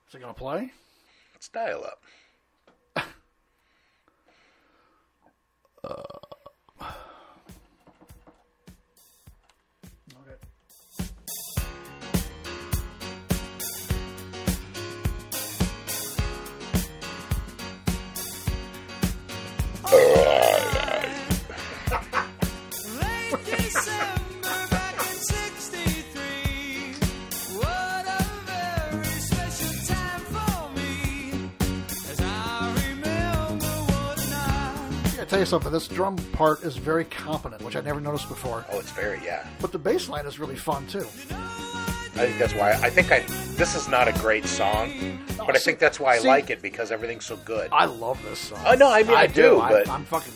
Is it going to play? Let's dial up. Tell you something, this drum part is very competent, which I never noticed before. Oh, it's very, yeah. But the bass line is really fun, too. I think that's why, this is not a great song, but I think that's why I like it, because everything's so good. I love this song. Oh, no, I mean, I do, but... I'm fucking...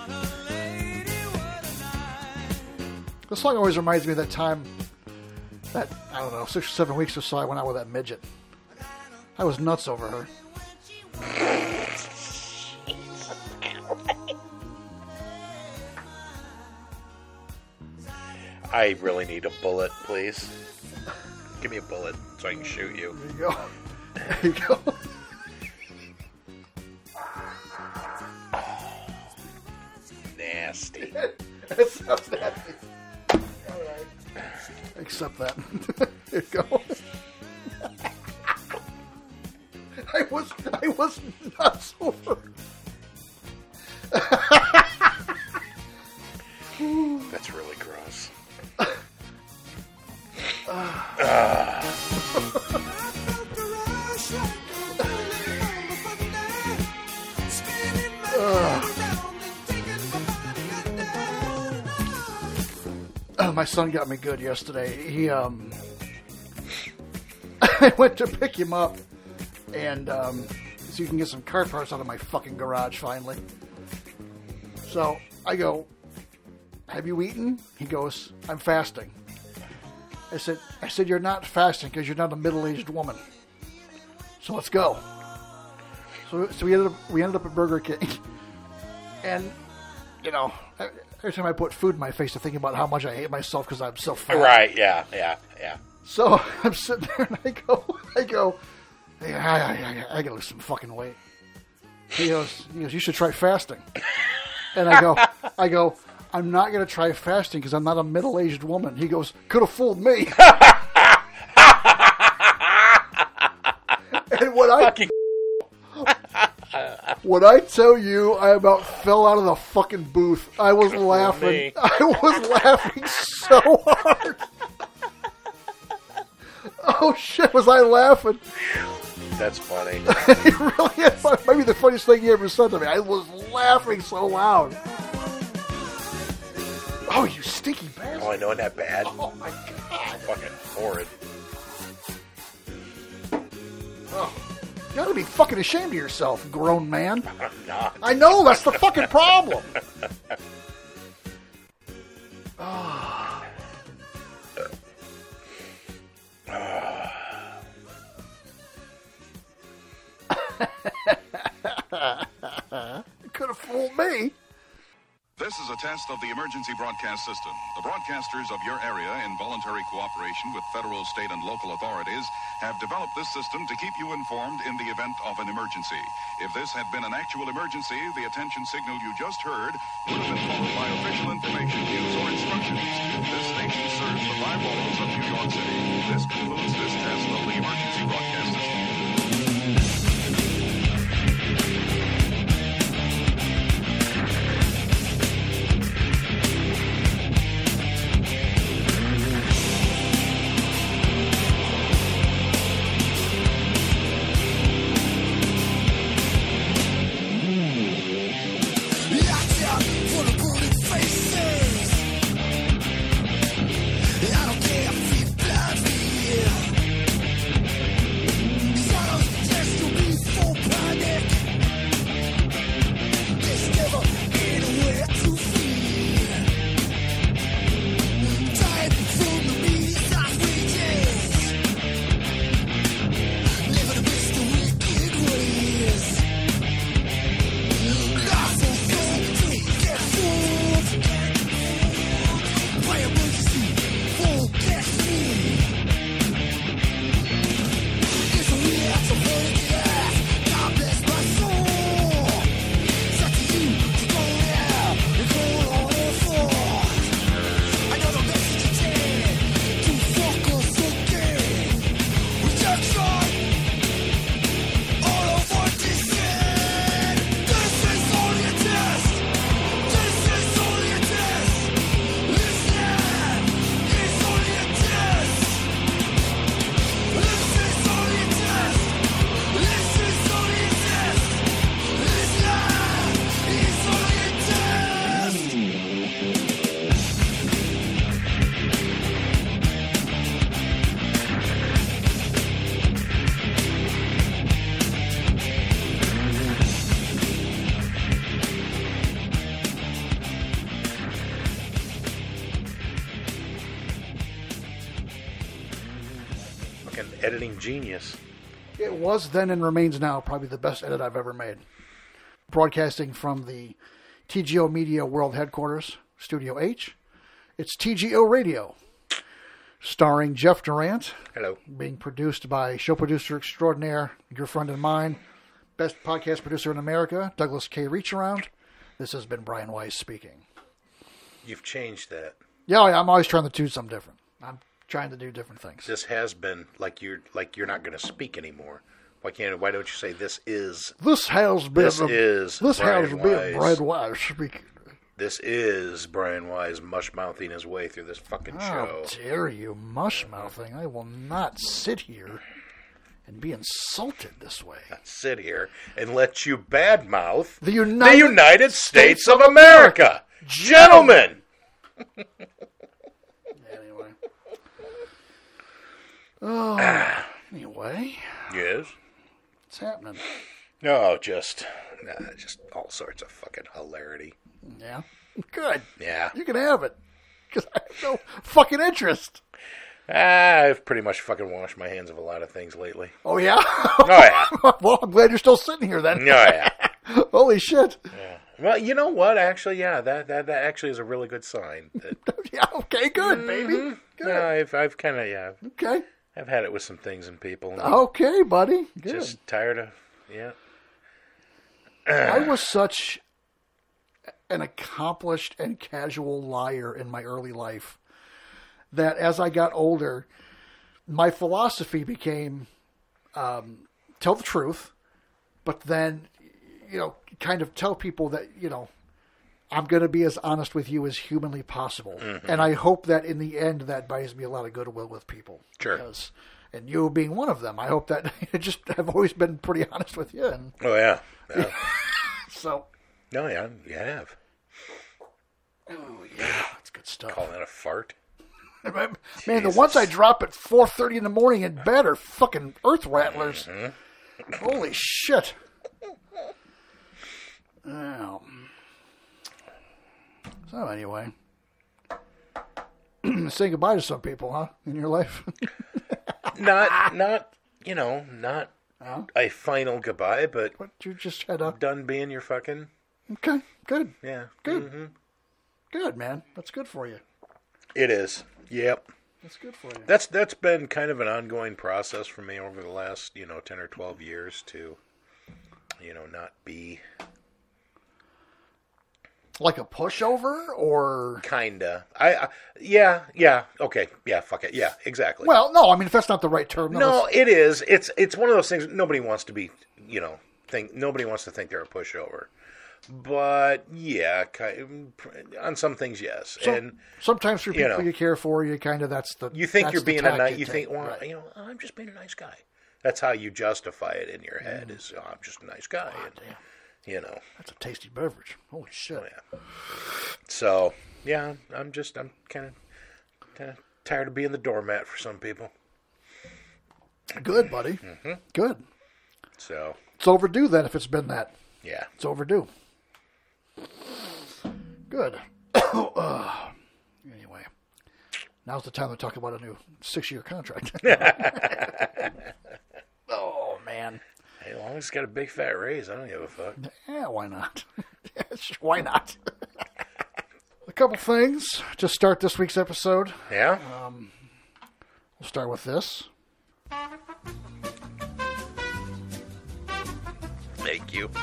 This song always reminds me of that time, that, I don't know, 6 or 7 weeks or so, I went out with that midget. I was nuts over her. I really need a bullet, please. Give me a bullet so I can shoot you. There you go. There you go. Nasty. It's so nasty. All right. Accept that. There you go. I was nuts over. That's really gross. My son got me good yesterday. He I went to pick him up, and so you can get some car parts out of my fucking garage finally. So I go, "Have you eaten?" He goes, "I'm fasting." I said, "You're not fasting because you're not a middle-aged woman. So let's go." So we ended up at Burger King, and you know, every time I put food in my face, I think about how much I hate myself because I'm so fat. Right? Yeah. So I'm sitting there and I go, I gotta lose some fucking weight. He goes, you should try fasting. And I go, I'm not going to try fasting because I'm not a middle-aged woman. He goes, could have fooled me. And when I tell you I about fell out of the fucking booth, I was laughing. I was laughing so hard. Oh shit, was I laughing? That's funny. It really is. Maybe the funniest thing you ever said to me. I was laughing so loud. Oh, you stinky bastard. Oh, I know, isn't that bad? Oh, my God. Fucking horrid. Oh, you gotta be fucking ashamed of yourself, grown man. I'm not. I know, that's the fucking problem. Oh. You could have fooled me. This is a test of the emergency broadcast system. The broadcasters of your area, in voluntary cooperation with federal, state, and local authorities, have developed this system to keep you informed in the event of an emergency. If this had been an actual emergency, the attention signal you just heard would have been followed by official information, news, or instructions. This station serves the 5 boroughs of New York City. This concludes this test of the emergency broadcast system. I don't care if you blood me. fucking editing genius. It was then and remains now probably the best edit I've ever made. Broadcasting from the TGO Media World Headquarters, Studio H. It's TGO Radio, starring Jeff Durant. Hello. Being produced by show producer extraordinaire, your friend and mine, best podcast producer in America, Douglas K. Reacharound. This has been Brian Weiss speaking. You've changed that. Yeah, I'm always trying to do something different. I'm trying to do different things. This has been like you're not going to speak anymore. Why don't you say this is? This has been Brian Brian Weiss speaking. This is Brian Wise mush-mouthing his way through this fucking show. How dare you, mush-mouthing? I will not sit here and be insulted this way. Sit here and let you badmouth the United States of America. Gentlemen! Anyway. Anyway. Yes? What's happening? No, just all sorts of fucking hilarity. Yeah. Good. Yeah. You can have it. Because I have no fucking interest. I've pretty much fucking washed my hands of a lot of things lately. Oh, yeah? Oh, yeah. Well, I'm glad you're still sitting here then. Oh, yeah. Holy shit. Yeah. Well, you know what? Actually, yeah, that actually is a really good sign. Yeah, okay, good, baby. Good. Yeah, I've kind of, yeah. Okay. I've had it with some things and people. Okay, buddy. Good. Just tired of, yeah. I was such an accomplished and casual liar in my early life that as I got older, my philosophy became tell the truth, but then, kind of tell people that, I'm going to be as honest with you as humanly possible. Mm-hmm. And I hope that in the end, that buys me a lot of goodwill with people. Sure. And you being one of them, I hope that I've always been pretty honest with you. And, oh, yeah. So. No, yeah, you have. Oh, yeah. That's good stuff. Call that a fart? Man, the ones I drop at 4:30 in the morning in bed are fucking earth rattlers. Mm-hmm. Holy shit. So anyway, saying goodbye to some people, huh? In your life? not a final goodbye, but you just had a done being your fucking. Okay, good. Yeah, good. Mm-hmm. Good, man. That's good for you. It is. Yep. That's good for you. That's been kind of an ongoing process for me over the last 10 or 12 years to not be. Like a pushover, or kinda. Okay, yeah, fuck it, yeah, exactly. Well, no, I mean if that's not the right term. No, it is. It's one of those things. Nobody wants to be, nobody wants to think they're a pushover. But yeah, on some things, yes. And sometimes for people you care for, you kind of you think you're being a nice. You think, think, well, right. I'm just being a nice guy. That's how you justify it in your head. Is I'm just a nice guy. God, damn. That's a tasty beverage. Holy shit. Oh, yeah. So, yeah, I'm kind of tired of being the doormat for some people. Good, buddy. Mm-hmm. Good. So. It's overdue then if it's been that. Yeah. It's overdue. Good. Anyway. Now's the time to talk about a new 6-year contract. Oh, man. As long as it's got a big fat raise, I don't give a fuck. Yeah, why not? Why not? A couple things to start this week's episode. Yeah? We'll start with this. Thank you.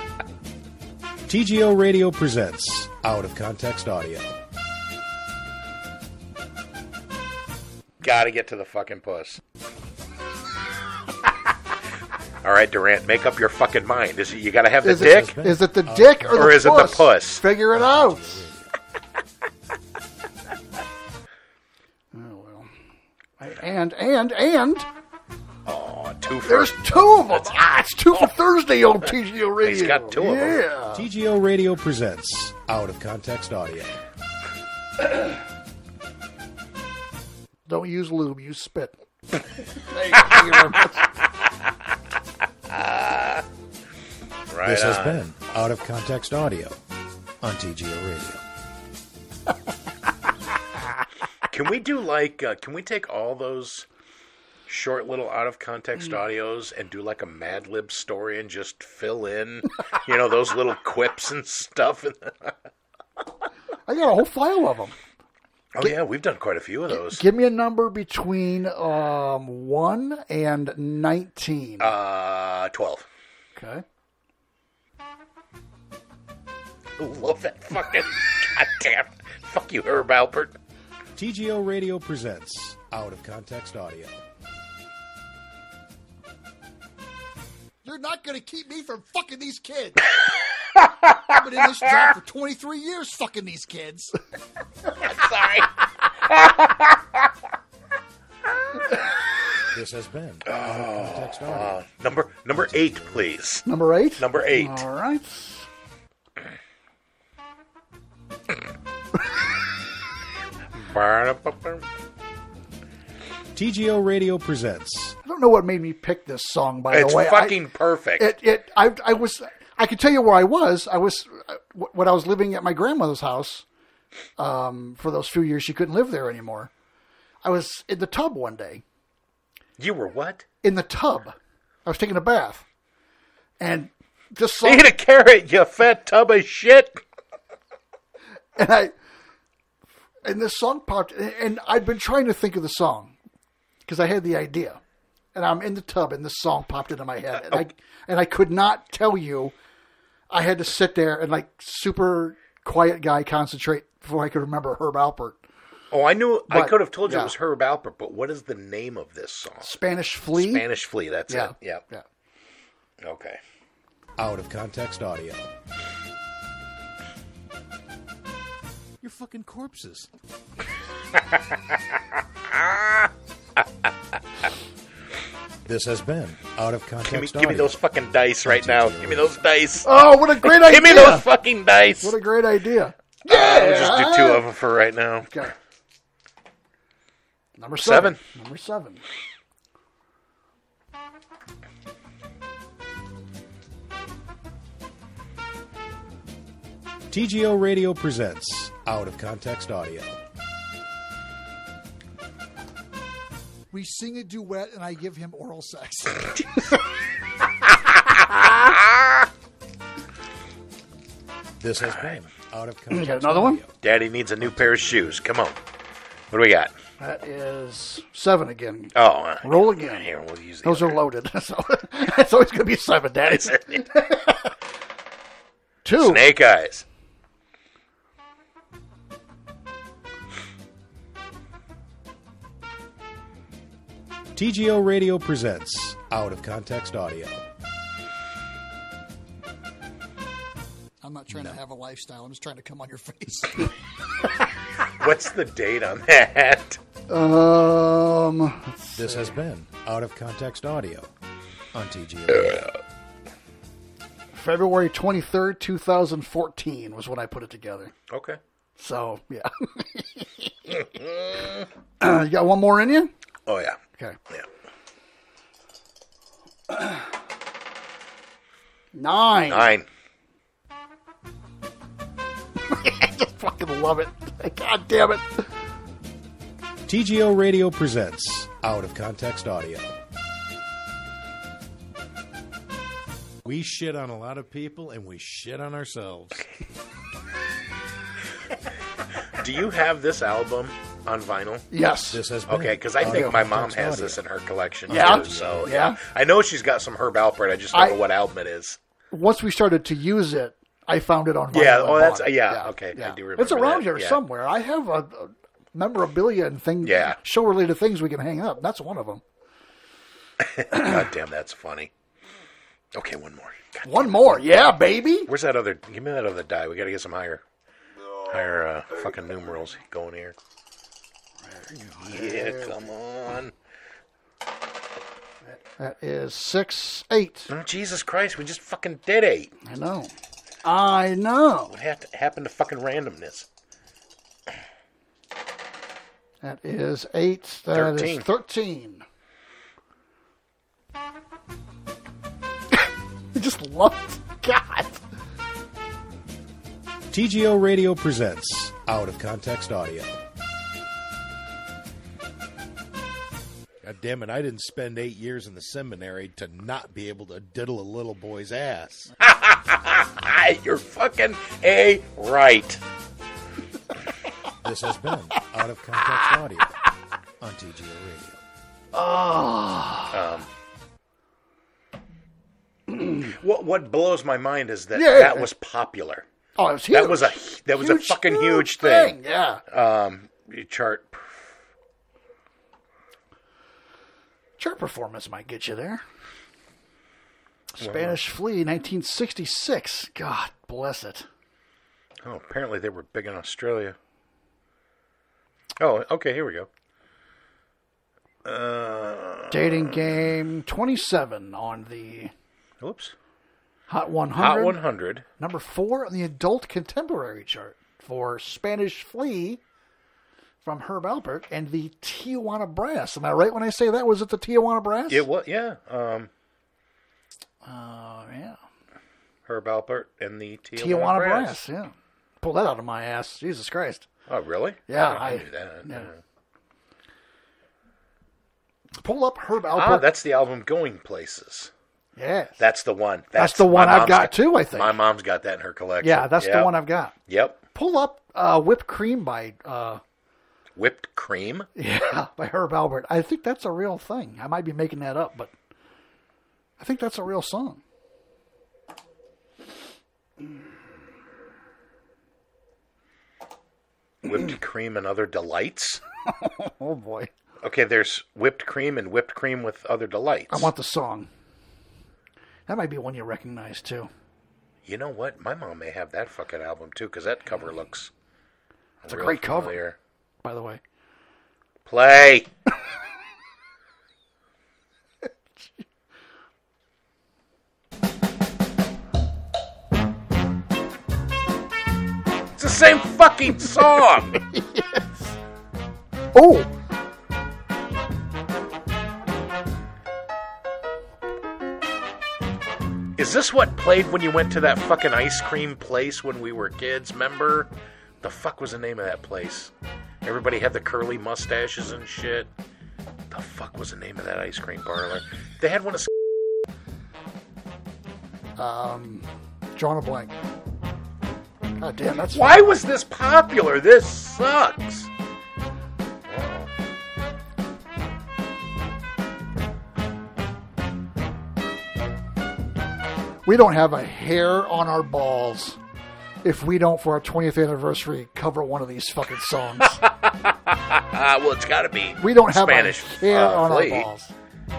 TGO Radio presents Out of Context Audio. Gotta get to the fucking puss. All right, Durant, make up your fucking mind. You got to have the dick? Is it the dick or is it the puss? Figure it out. Oh, well. And. Oh, two for... There's two of them. It's two for Thursday on TGO Radio. He's got two of them. Yeah. TGO Radio presents Out of Context Audio. Don't use lube, use spit. Thank you very much. Right this has on. been Out of Context Audio on TGO Radio. Can we do can we take all those short little out of context audios and do like a Mad Lib story and just fill in, those little quips and stuff. I got a whole file of them. Oh, yeah, we've done quite a few of those. Give me a number between 1 and 19. 12. Okay. Love that fucking... Goddamn. Fuck you, Herb Alpert. TGO Radio presents Out of Context Audio. You're not going to keep me from fucking these kids. I've been in this job for 23 years fucking these kids. Sorry. This has been Out of Context Audio. Number 8, please. Number 8? Number 8. All right. TGO Radio presents. I don't know what made me pick this song, by the way. It's fucking perfect. I could tell you where I was. When I was living at my grandmother's house, for those few years she couldn't live there anymore. I was in the tub one day. You were what? In the tub. I was taking a bath. And this song... Eat a carrot, you fat tub of shit. And this song popped, and I'd been trying to think of the song because I had the idea, and I'm in the tub, and this song popped into my head, and I could not tell you. I had to sit there and like super quiet guy concentrate before I could remember Herb Alpert. Oh, I knew. But, I could have told you yeah. it was Herb Alpert, but what is the name of this song? Spanish Flea. Spanish Flea. That's Yeah. it. Yeah. Yeah. Okay. Out of Context Audio. You're fucking corpses. This has been Out of Context Give me those fucking dice right now. Give me those dice. Oh, what a great idea! Give me those fucking dice. What a great idea! We'll just do 2 of them for right now. Okay. Number 7. Number 7. TGO Radio presents Out of Context Audio. We sing a duet, and I give him oral sex. This has been Out of Context Got another one? Audio. Daddy needs a new pair of shoes. Come on. What do we got? That is 7 again. Oh, Roll again. Here, we'll use Those are loaded. So it's always going to be 7, Daddy. 2. Snake Eyes. TGO Radio presents Out of Context Audio. I'm not trying to have a lifestyle. I'm just trying to come on your face. What's the date on that? This has been Out of Context Audio on TGO Radio. February 23rd, 2014 was when I put it together. Okay. So, yeah. You got one more in you? Oh, yeah. Okay. Yeah. 9. I just fucking love it. God damn it. TGO Radio presents Out of Context Audio. We shit on a lot of people and we shit on ourselves. Do you have this album on vinyl? Yes. This has been Okay, because I Out think of my mom Context has Audio. this in her collection Yeah? too. So Yeah? I know she's got some Herb Alpert. I just don't know what album it is. Once we started to use it, I found it on vinyl. Yeah, and oh, that's bought it. yeah, okay, I do remember It's around that, here yeah. somewhere. I have a memorabilia and things, Yeah. show-related things we can hang up. That's one of them. God damn, that's funny. Okay, one more. God, One more. Yeah, baby. where's that other? Give me that other die. We got to get some higher fucking numerals going here. Yeah, come on. That is 6, 8. Oh, Jesus Christ, we just fucking did 8. I know. I know. What happened to fucking randomness? That is 8. That 13. is 13. You just love it. God. TGO Radio presents Out of Context Audio. God damn it, I didn't spend 8 years in the seminary to not be able to diddle a little boy's ass. You're fucking A right. This has been Out of Context Audio on TGO Radio. What blows my mind is that Yeah. that was popular. Oh, it was huge. That was a fucking huge thing. Yeah. Chart. Chart performance might get you there. Spanish Flea, 1966. God bless it. Oh, apparently they were big in Australia. Oh, okay, here we go. Dating Game 27 on the Oops. Hot 100. Hot 100. Number 4 on the adult contemporary chart for Spanish Flea from Herb Alpert and the Tijuana Brass. Am I right when I say that? Was it the Tijuana Brass? It was, yeah. Yeah. Herb Alpert and the Tijuana Brass, yeah. Pull that out of my ass. Jesus Christ. Oh, really? Yeah, I knew that. Yeah. Pull up Herb Alpert. Ah, that's the album Going Places. Yes. That's the one. That's the one my I've mom's got too, I think. My mom's got that in her collection. Yeah, that's the one I've got. Yep. Pull up Whipped Cream by Whipped Cream? by Herb Alpert. I think that's a real thing. I might be making that up, but I think that's a real song. Whipped Cream and Other Delights? Oh, boy. Okay, there's Whipped Cream and Whipped Cream with Other Delights. I want the song. That might be one you recognize, too. You know what? My mom may have that fucking album, too, because that cover looks It's a real great familiar. cover, by the way. Play! It's the same fucking song! Yes. Oh! Is this what played when you went to that fucking ice cream place when we were kids, remember? The fuck was the name of that place? Everybody had the curly mustaches and shit. The fuck was the name of that ice cream parlor? They had one of... Drawing a blank. God damn, that's... Why was this popular? This sucks. We don't have a hair on our balls if we don't, for our 20th anniversary, cover one of these fucking songs. Well, it's got to be We don't have Spanish a hair on our Flea. balls.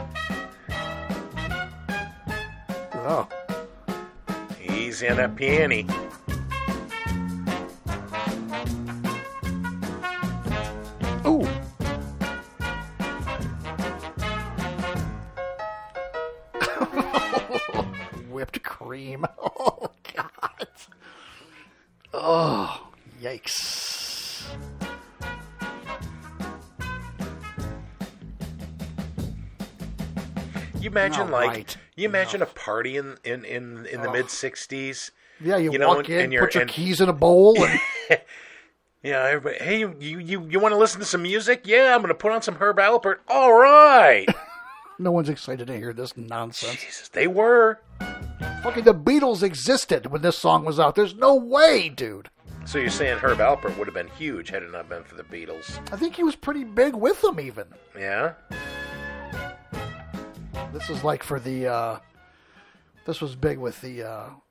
Oh. Easy on that peony. Ooh. Whipped cream. Oh, God. Oh, yikes. You imagine, All like, right. you imagine a party in the mid '60s. Yeah, you know, walk in, and you're- put your and- keys in a bowl, and Yeah, everybody. Hey, you want to listen to some music? Yeah, I'm going to put on some Herb Alpert. All right. no one's excited to hear this nonsense. Jesus, they were. Fucking the Beatles existed when this song was out. There's no way, dude. So you're saying Herb Alpert would have been huge had it not been for the Beatles? I think he was pretty big with them, even. Yeah. This was like for the, this was big with the,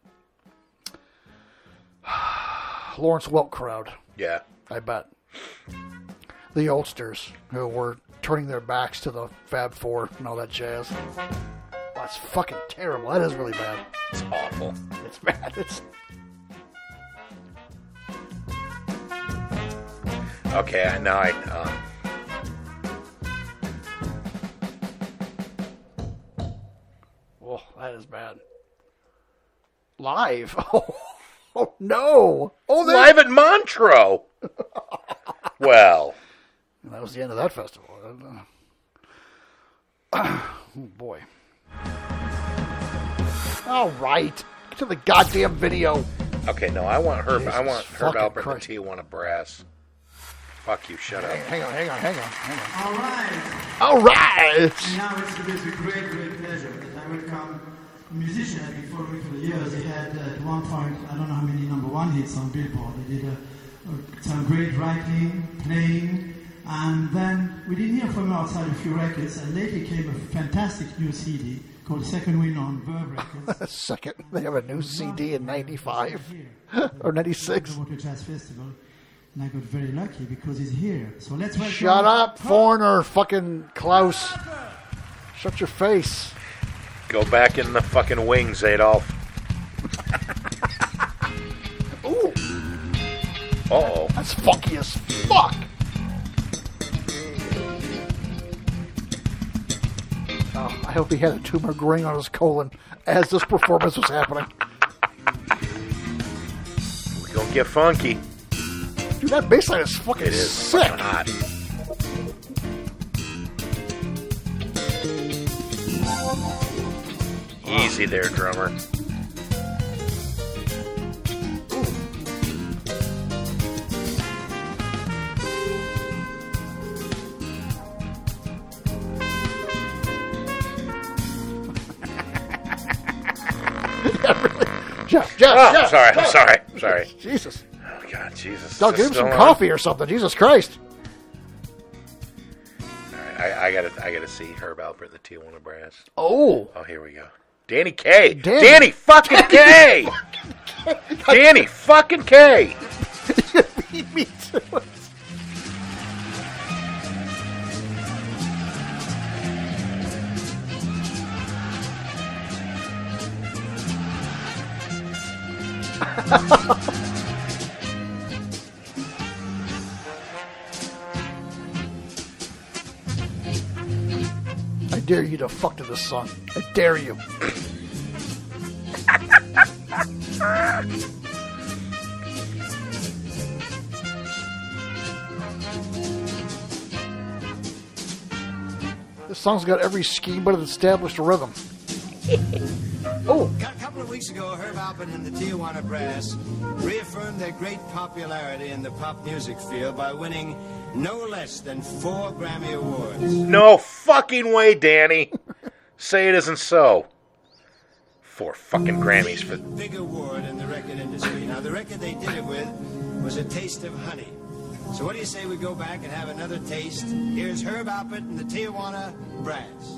Lawrence Welk crowd, Yeah. I bet. The oldsters who were turning their backs to the Fab Four and all that jazz. That's fucking terrible. That is really bad. It's awful. It's bad. It's... Okay, now I. Oh, that is bad. Live. Oh no. Oh, Live at Montreux. Well. that was the end of that festival. Oh boy. All right. Get to the goddamn video. Okay, no, I want Herb. I Jesus want Herb fucking Alpert Christ. and the Tijuana Brass. Fuck you, shut up. Hang on. All right. All right. And now it is a great, great pleasure that I welcome a musician I've been following for years. He had at one point, I don't know how many number one hits on Billboard. He did some great writing, playing, and then we didn't hear from him outside a few records, and lately came a fantastic new CD called Second Wind on Verve Records. Second, they have a new CD in 95 or 96. Water Jazz Festival, and I got very lucky because he's here. So let's welcome. Shut up, foreigner, fucking Klaus. Shut your face. Go back in the fucking wings, Adolf. Ooh, Uh-oh. that's funky as fuck. Oh, I hope he had a turmeric ring on his colon as this performance was happening. We're gonna get funky. Dude, that bass line is fucking It is sick. fucking hot. Easy there, drummer. Jeff, I'm sorry. Jesus. Oh, God, Jesus. Doug, Is give this him some still on? coffee or something. Jesus Christ. All right, I gotta see Herb Alpert and the Tijuana Brass. Oh. Oh, here we go. Danny Kaye. Danny. Danny fucking Kaye. Danny fucking Kaye. Me too. I dare you to fuck to this song. I dare you. This song's got every scheme but an established rhythm. Oh, A couple of weeks ago, Herb Alpert and the Tijuana Brass reaffirmed their great popularity in the pop music field by winning no less than 4 Grammy Awards. No fucking way, Danny. Say it isn't so. 4 fucking Grammys for... Big award in the record industry. Now, the record they did it with was A Taste of Honey. So what do you say we go back and have another taste? Here's Herb Alpert and the Tijuana Brass.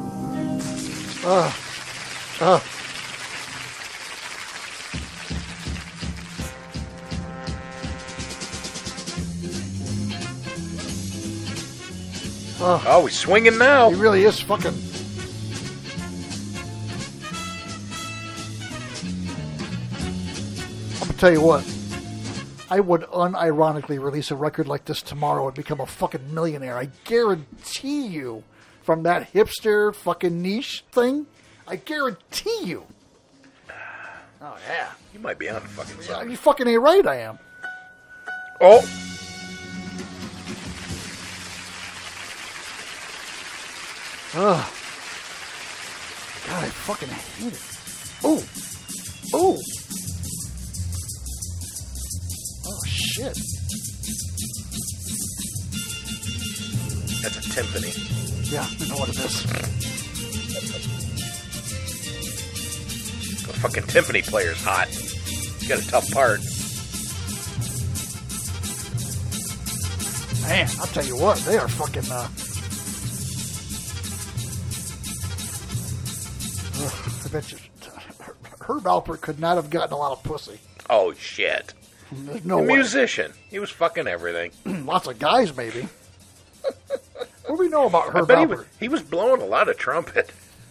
Oh, he's swinging now. he really is fucking. I'm gonna tell you what. I would unironically release a record like this tomorrow and become a fucking millionaire. I guarantee you. From that hipster fucking niche thing, I guarantee you. Oh yeah. You might be on the fucking song. You fucking ain't right. I am. Oh, Ugh. God, I fucking hate it. Oh. Oh. Oh, shit. that's a timpani. Yeah, I know what it is. The fucking timpani player's hot. He's got a tough part. Man, I'll tell you what, they are fucking, I bet you, Herb Alpert could not have gotten a lot of pussy. Oh, shit. There's no A way. musician. He was fucking everything. Lots of guys, maybe. What do we know about I Herb bet Alpert? he was blowing a lot of trumpet.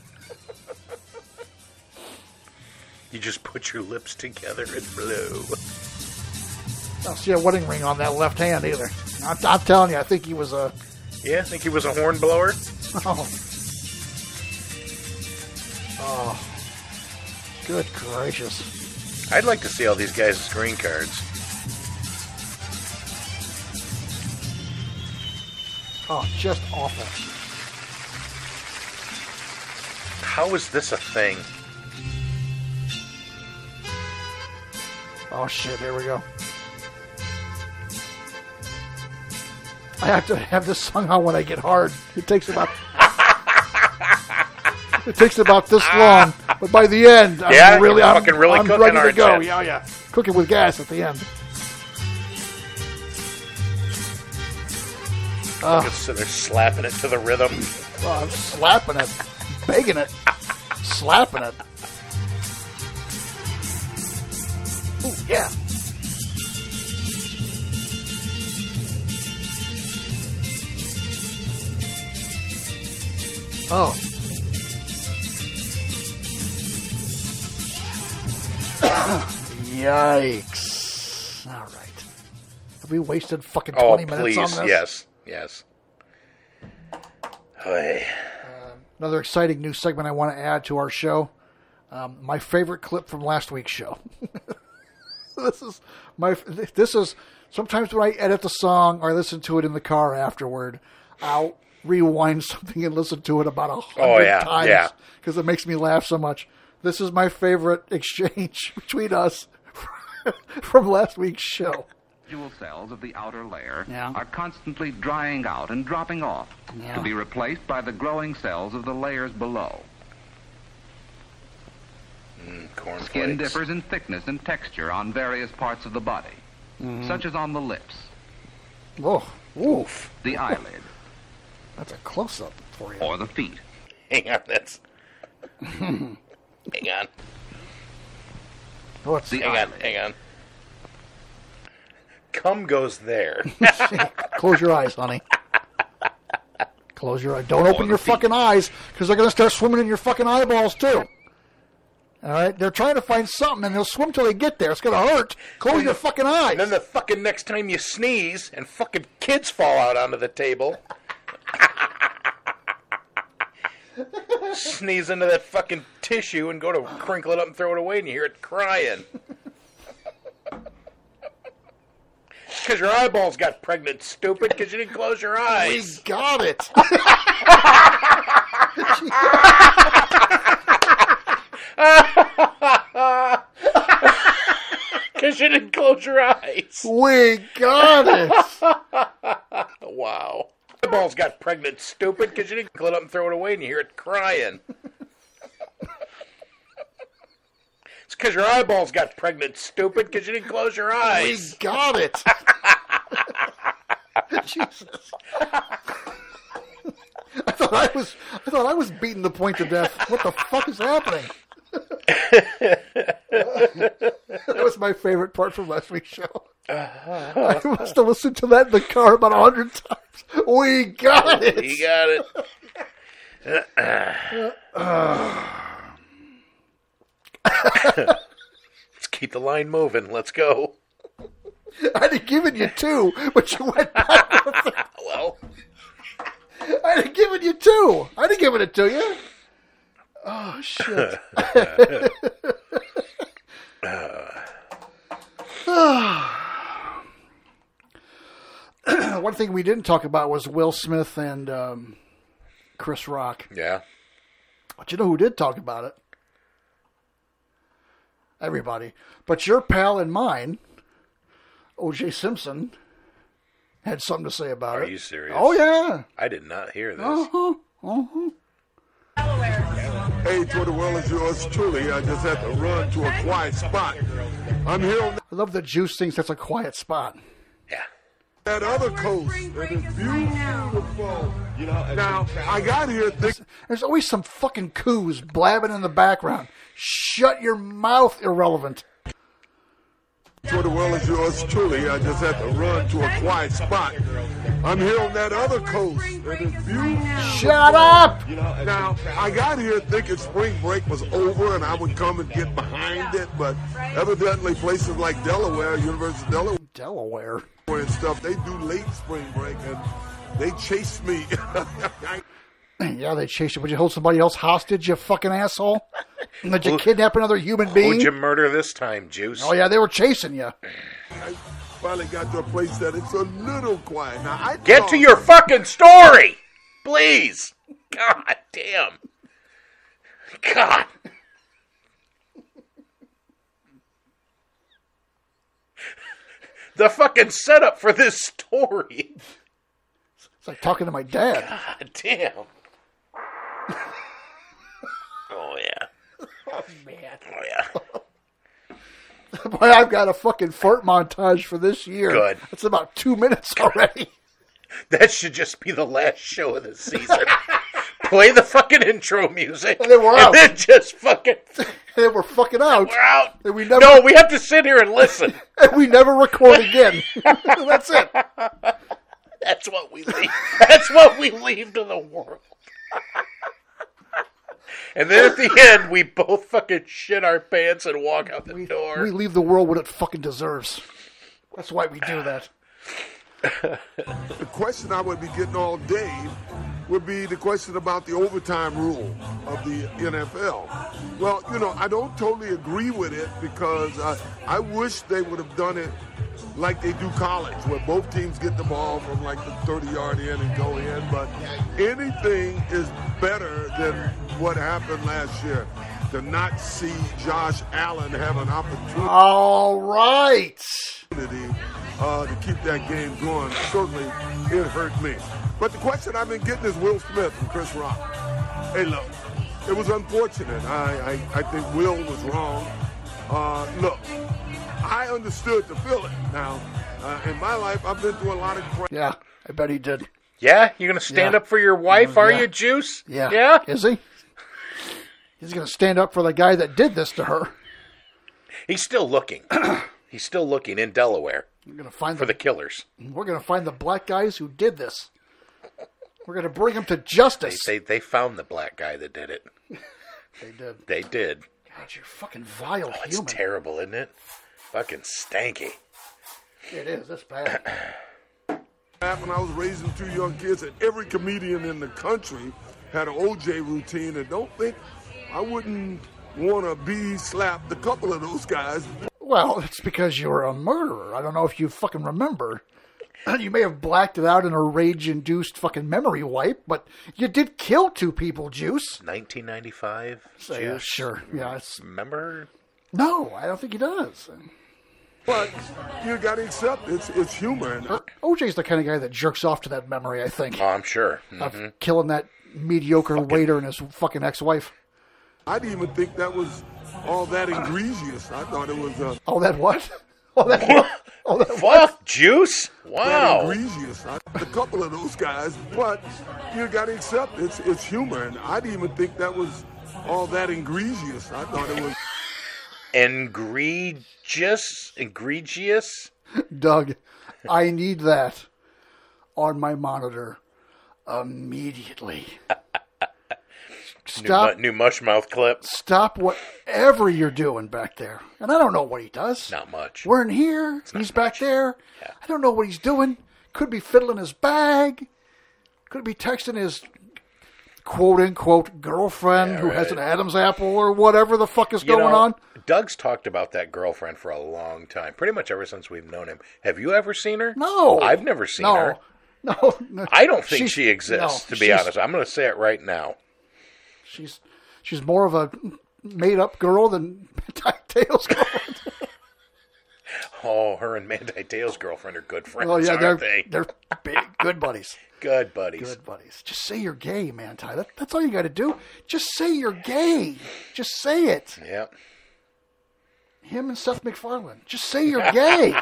You just put your lips together and blow. I don't see a wedding ring on that left hand either. I'm telling you, I think he was a... Yeah, I think he was a horn blower. Oh. Oh. Good gracious. I'd like to see all these guys' green cards. Oh, just awful. How is this a thing? Oh, shit, here we go. I have to have this sung on when I get hard. It takes about this long, but by the end, I'm Yeah, really, you're I'm, fucking really I'm cooking, ready to aren't go. you? Yeah. Cooking with gas at the end. So they're slapping it to the rhythm. Oh, I'm slapping it, begging it, slapping it. Ooh, yeah. Oh. Yikes. All right. Have we wasted fucking 20 minutes on this? Yes. Hey. Another exciting new segment I want to add to our show. My favorite clip from last week's show. This is sometimes when I edit the song or I listen to it in the car afterward, I'll rewind something and listen to it about 100 times because it makes me laugh so much. This is my favorite exchange between us from last week's show. Individual cells of the outer layer Yeah. are constantly drying out and dropping off to be replaced by the growing cells of the layers below. Cornflakes. Skin differs in thickness and texture on various parts of the body, such as on the lips, Oh, oof. the eyelid, That's a close-up for you. or the feet. Hang on, that's... Hang on. What's The Hang eyelid. on. Cum goes there. Close your eyes, honey. Close your eyes. Don't open your fucking eyes because they're going to start swimming in your fucking eyeballs, too. All right? They're trying to find something, and they'll swim till they get there. It's going to hurt. Close your fucking eyes. And then the fucking next time you sneeze and fucking kids fall out onto the table. Sneeze into that fucking tissue and go to crinkle it up and throw it away and you hear it crying. Because your eyeballs got pregnant, stupid, because you didn't close your We eyes. got it. Because you didn't close your eyes. We got it. Wow. Eyeballs got pregnant, stupid, because you didn't crinkle it up and throw it away and you hear it crying. It's because your eyeballs got pregnant, stupid, because you didn't close your We eyes. got it. Jesus. I thought I was beating the point to death. What the fuck is happening? That was my favorite part from last week's show. I must have listened to that in the car about 100 times. We got it. You got it. Let's keep the line moving. Let's go. I'd have given you two, but you went back with it. Well, I'd have given you two. I'd have given it to you. Oh, shit. One thing we didn't talk about was Will Smith and Chris Rock. yeah. But you know who did talk about it? Everybody. But your pal and mine, O.J. Simpson, had something to say about it. Are you serious? Oh, yeah. I did not hear this. Hey, to the world is yours truly. I just had to run to a quiet spot. I'm here on I love that Juice thinks that's a quiet spot. Yeah. that other coast. It is beautiful. You know, now, I got here thinking, There's always some fucking coos blabbing in the background. Shut your mouth, irrelevant. to the world is yours truly. I just had to run to a quiet spot. I'm here on that other coast. It is beautiful. Shut up! Now, I got here thinking spring break was over and I would come and get behind it, but evidently places like Delaware, University of Delaware. and stuff, they do late spring break and they chase me. Yeah, they chase you. Would you hold somebody else hostage, you fucking asshole? And did you kidnap another human being? Who'd you murder this time, Juice? Oh, yeah, they were chasing you. I finally got to a place that it's a little quiet. Now, I Get thought- to your fucking story! Please! God damn. God. The fucking setup for this story. It's like talking to my dad. God damn. Oh, yeah. Oh, man. Oh, yeah. Boy, I've got a fucking fart montage for this year. Good. It's about 2 minutes already. That should just be the last show of the season. Play the fucking intro music. And then we're out. And then just fucking... And we're fucking out. We're out. And we never, No, we have to sit here and listen. And we never record again. That's it. That's what we leave. That's what we leave to the world. And then at the end, we both fucking shit our pants and walk out the door. We leave the world what it fucking deserves. That's why we do that. The question I would be getting all day would be the question about the overtime rule of the NFL. Well, you know, I don't totally agree with it because I wish they would have done it like they do college, where both teams get the ball from like the 30-yard in and go in. But anything is better than what happened last year. To not see Josh Allen have an opportunity. All right. To keep that game going, certainly it hurt me. But the question I've been getting is Will Smith and Chris Rock. Hey, look, it was unfortunate. I think Will was wrong. Look, I understood the feeling. Now, in my life, I've been through a lot of crap. Yeah, I bet he did. Yeah? You going to stand up for your wife, are you, Juice? Yeah. Yeah? Is he? He's going to stand up for the guy that did this to her. He's still looking. He's still looking in Delaware. We're going to find for the killers. We're going to find the black guys who did this. We're going to bring them to justice. They found the black guy that did it. They did. They did. God, you're fucking vile human. It's terrible, isn't it? Fucking stanky. It is. That's bad. When I was raising two young kids, and every comedian in the country had an OJ routine, and don't think I wouldn't want to be slapped a couple of those guys. Well, it's because you're a murderer. I don't know if you fucking remember. You may have blacked it out in a rage-induced fucking memory wipe, but you did kill two people, Juice. 1995? So, sure. Yeah, remember? No, I don't think he does. But you got to accept it's humor. OJ's the kind of guy that jerks off to that memory, I think. Oh, I'm sure. Of killing that mediocre waiter and his fucking ex-wife. I didn't even think that was all that egregious. I thought it was... Oh, that what? Oh, that what? Oh, that Fuck, what? Juice? Wow. That egregious. A couple of those guys. But you got to accept it's humor. And I didn't even think that was all that egregious. I thought it was... Egregious? Doug, I need that on my monitor immediately. Stop. New Mushmouth clip. Stop whatever you're doing back there. And I don't know what he does. Not much. We're in here. He's back there. Yeah. I don't know what he's doing. Could be fiddling his bag. Could be texting his quote-unquote girlfriend who has an Adam's apple or whatever the fuck is going on. Doug's talked about that girlfriend for a long time. Pretty much ever since we've known him. Have you ever seen her? No. I've never seen her. No. I don't think she exists, to be honest. I'm going to say it right now. She's more of a made-up girl than Tails' girlfriend. Oh, her and Manti Te'o's girlfriend are good friends, Oh, yeah, aren't they? They're big, good buddies. Good buddies. Good buddies. Just say you're gay, Manti. That's all you got to do. Just say you're gay. Just say it. Yep. Him and Seth MacFarlane. Just say you're gay.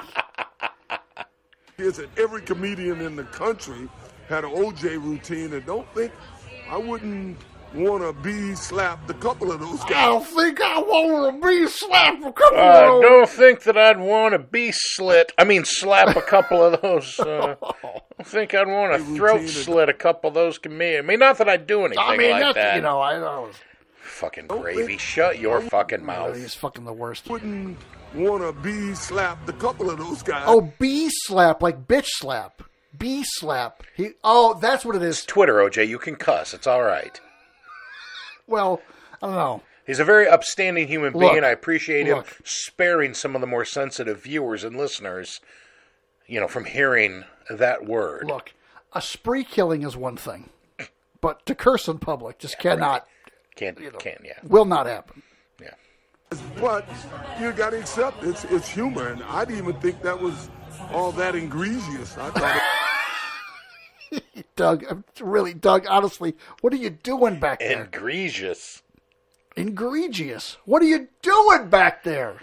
Every comedian in the country had an OJ routine, and don't think I wouldn't want to be slapped a couple of those guys. I don't think I want to be slapped a couple of I those. don't think that I'd want to be slap a couple of those. I don't think I'd want to throat slit a couple of those comedians. I mean, not that I'd do anything like that. You know, I know. Fucking gravy. Shut your fucking mouth. He's fucking the worst. Wouldn't want to be slapped a couple of those guys. Oh, B slap, like bitch slap. B slap. That's what it is. It's Twitter, OJ. You can cuss. It's all right. Well, I don't know. He's a very upstanding human being. Look, I appreciate him sparing some of the more sensitive viewers and listeners, from hearing that word. Look, a spree killing is one thing, but to curse in public just cannot. Will not happen. Yeah. But you got to accept it's humor, and I didn't even think that was all that egregious. I thought Doug, really, Doug, honestly, what are you doing back there? Egregious. Egregious. What are you doing back there?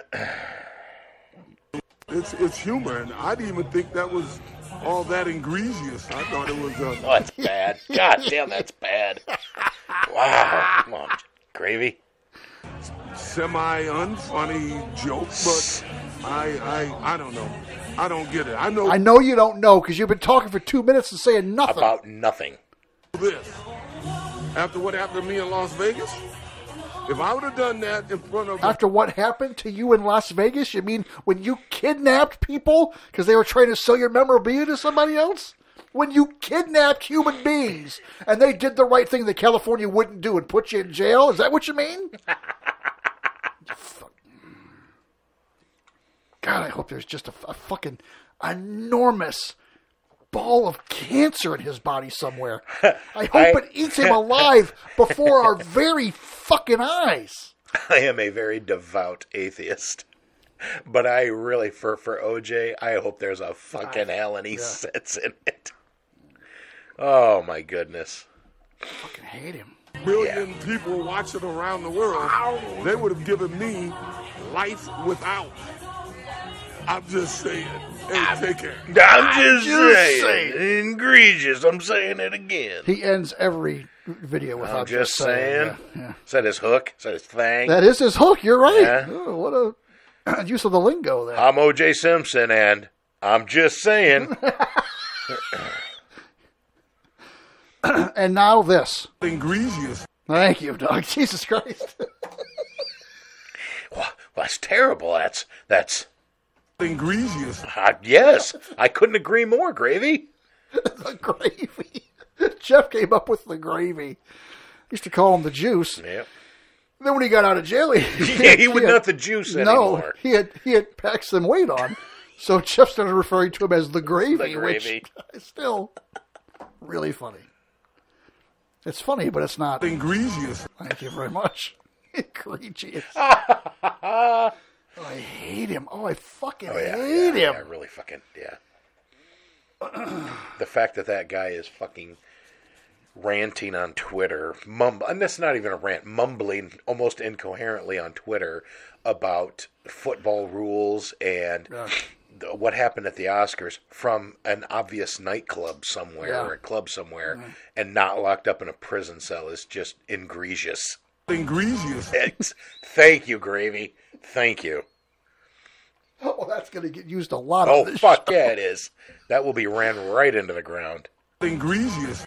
It's humor, and I didn't even think that was all that egregious. I thought it was. Oh, that's bad. God damn, that's bad. Wow. Come on, Gravy. Semi-unfunny joke, but I don't know. I don't get it. I know you don't know because you've been talking for 2 minutes and saying nothing. About nothing. This. After what happened to me in Las Vegas, if I would have done that in front of... After what happened to you in Las Vegas? You mean when you kidnapped people because they were trying to sell your memorabilia to somebody else? When you kidnapped human beings and they did the right thing that California wouldn't do and put you in jail? Is that what you mean? God, I hope there's just a fucking enormous ball of cancer in his body somewhere. I hope it eats him alive before our very fucking eyes. I am a very devout atheist. But I really, for OJ, I hope there's a fucking hell and he sits in it. Oh, my goodness. I fucking hate him. Billion people watching around the world, they would have given me life without. I'm just saying. Hey, take care. I'm just saying. Egregious. I'm saying it again. He ends every video with I'm just saying. Yeah. Is that his hook? Is that his thing? That is his hook. You're right. Yeah. Oh, what a use of the lingo there. I'm O.J. Simpson, and I'm just saying. And now this. Egregious. Thank you, Doug. Jesus Christ. Well, that's terrible. That's egregious. Yes, I couldn't agree more, Gravy. The gravy. Jeff came up with the gravy. Used to call him the juice. Yep. Then when he got out of jail, he would not the juice anymore. No, he had packed some weight on. So Jeff started referring to him as the gravy, The gravy. Which is still really funny. It's funny, but it's not. Egregious. Thank you very much. Egregious. Oh, I hate him. Oh, I fucking hate him. I really fucking, The fact that guy is fucking ranting on Twitter, and that's not even a rant, mumbling almost incoherently on Twitter about football rules and what happened at the Oscars from an obvious nightclub somewhere or a club somewhere and not locked up in a prison cell is just egregious. Egregious. Thank you, Gravy. Thank you. Oh, well, that's going to get used a lot on this fuck show. Yeah, it is. That will be ran right into the ground. Egregious.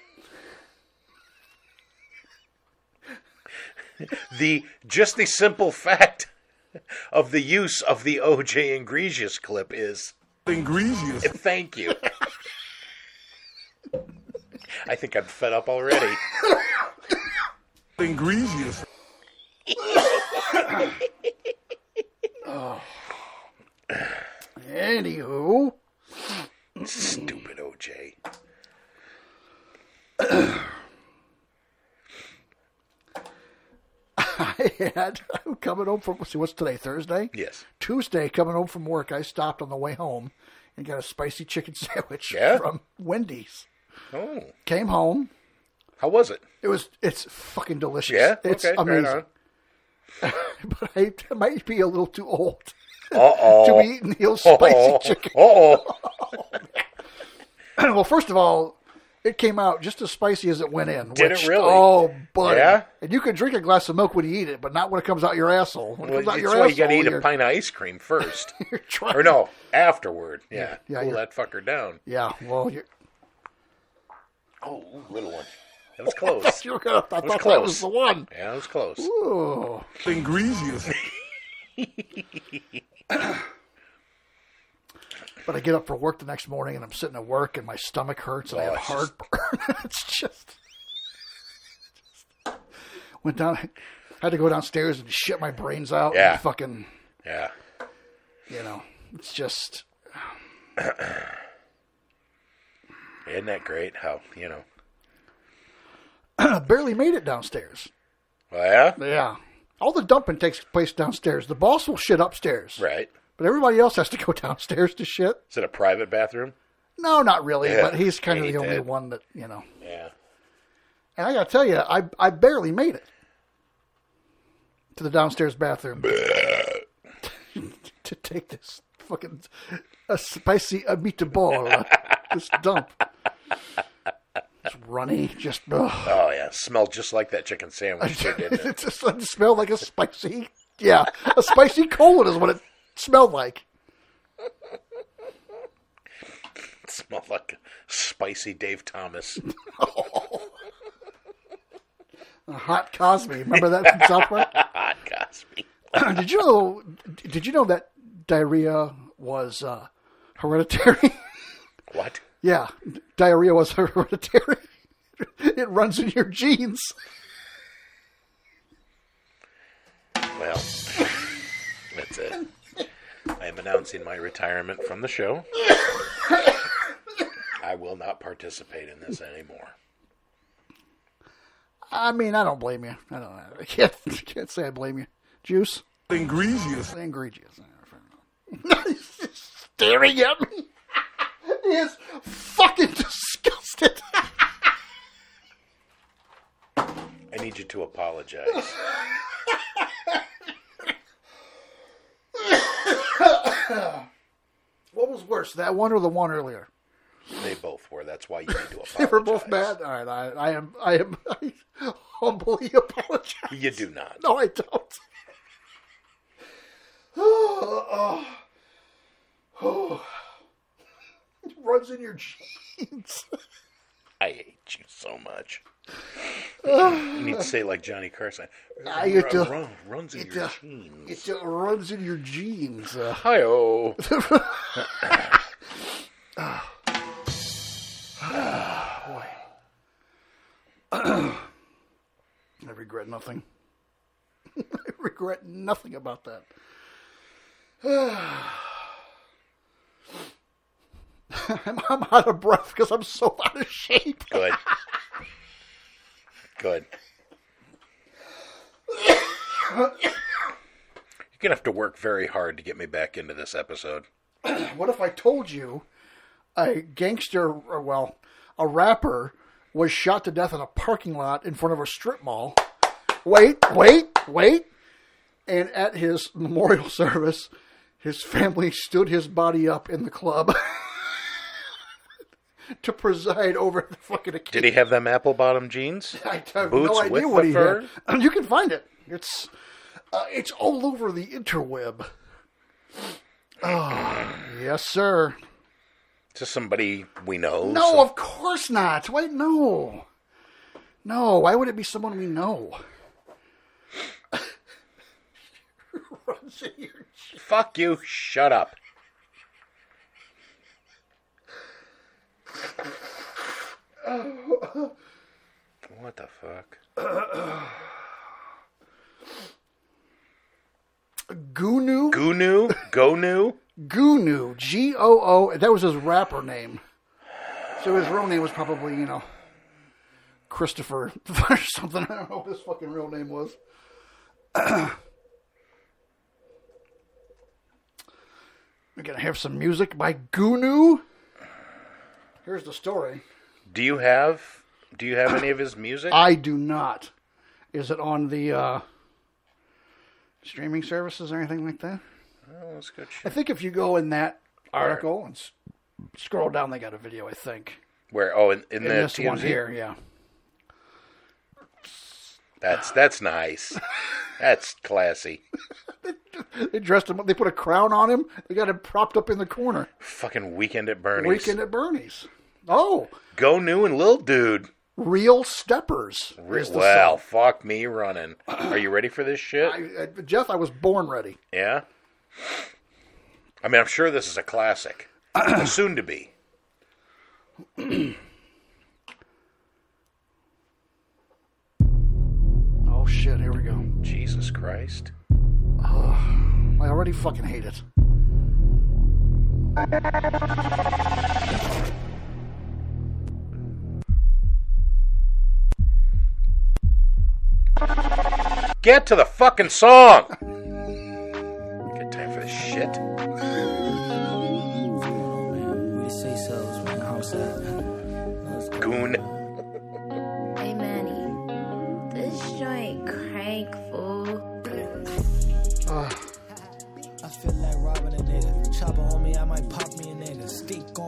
The simple fact of the use of the O.J. Egregious clip is egregious. Thank you. I think I'm fed up already. Egregious. Oh. Anywho. Stupid O.J. I'm coming home from, what's today, Thursday? Yes. Tuesday, coming home from work, I stopped on the way home and got a spicy chicken sandwich from Wendy's. Oh. Came home. How was it? It's fucking delicious. Yeah? It's okay, amazing. But I might be a little too old to be eating Neil's spicy chicken. Well, first of all, it came out just as spicy as it went in. Did it really? Oh, buddy. Yeah? And you can drink a glass of milk when you eat it, but not when it comes out your asshole. When it comes out your that's why asshole, you got to eat a pint of ice cream first. You're trying. Or no, afterward. Yeah. Yeah, cool that fucker down. Yeah, well, you're... Oh, little one. That was close. I thought that was the one. Yeah, that was close. Ooh. Egregious. But I get up for work the next morning, and I'm sitting at work, and my stomach hurts, and I have heartburn. It's just... Went down... Had to go downstairs and shit my brains out. Yeah. And fucking... Yeah. You know, it's just... Isn't that great how, barely made it downstairs. Oh, yeah? Yeah. All the dumping takes place downstairs. The boss will shit upstairs. Right. But everybody else has to go downstairs to shit. Is it a private bathroom? No, not really, Yeah, but he's kind of he the only did. one that, you know. Yeah. And I got to tell you, I barely made it to the downstairs bathroom to take this fucking spicy meatball, this dump. It's runny, just... Ugh. Oh, yeah. Smelled just like that chicken sandwich, too, didn't it? It just smelled like a spicy... Yeah, a spicy colon is what it smelled like. It smelled like spicy Dave Thomas. A hot Cosby. Remember that from South Park? Hot Cosby. Did you know that diarrhea was hereditary? What? Yeah, diarrhea was hereditary. It runs in your genes. Well, that's it. I am announcing my retirement from the show. I will not participate in this anymore. I mean, I don't blame you. I can't say I blame you. Juice? Egregious. Egregious. He's just staring at me. He is fucking disgusted. I need you to apologize. What was worse, that one or the one earlier? They both were. That's why you need to apologize. They were both bad. All right, I humbly apologize. You do not. No, I don't. It runs in your genes. I hate you so much. You need to say like Johnny Carson. Runs in your genes. It runs in your genes. Hi-oh. Boy. I regret nothing. I regret nothing about that. I'm out of breath because I'm so out of shape. Good. Good. You're going to have to work very hard to get me back into this episode. What if I told you a gangster, or well, a rapper was shot to death in a parking lot in front of a strip mall? Wait. And at his memorial service, his family stood his body up in the club to preside over the fucking occasion. Did he have them apple-bottom jeans? I have Boots no idea with what the he fur? had. You can find it. It's all over the interweb. Oh, yes, sir. Is this somebody we know? No, of course not. Wait, no. No, why would it be someone we know? Runs in your genes. Fuck you. Shut up. What the fuck? Gunu? Gonu? Gunu. G-O-O. That was his rapper name. So his real name was probably, Christopher or something. I don't know what his fucking real name was. We're going to have some music by Gunu. Here's the story. Do you have any of his music? I do not. Is it on the streaming services or anything like that? Oh, that's good shit. I think if you go in that article and scroll down, they got a video, I think. Where? Oh, in the this TMZ? one here, yeah. That's nice. That's classy. They dressed him up. They put a crown on him. They got him propped up in the corner. Fucking Weekend at Bernie's. Weekend at Bernie's. Oh. Go New and Lil Dude. Real Steppers. Well, fuck me running. Are you ready for this shit? Jeff, I was born ready. Yeah? I mean, I'm sure this is a classic. Soon to be. Oh, shit. Here we go. Jesus Christ. I already fucking hate it. Get to the fucking song! Get time for this shit. We the say-sos, man.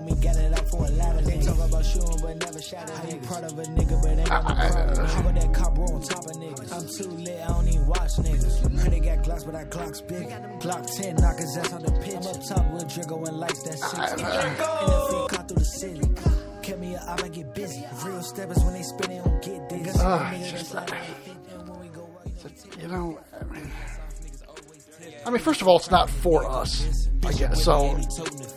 homie got it up for a lot of they talk about shooting but never shot at niggas. Proud of a nigga but ain't got no problem. I got that cop roll on top of niggas. I'm too lit, I don't even watch niggas. Heard they got Glocks but that Glock's big. Glock 10, knock his ass on the pitch. I'm up top with Drago and lights, that's 6. In the free car through the city. Kept me up, I get busy. Real steppers when they spin it don't get this. You know, I mean, first of all, it's not for us, I guess. So, I'm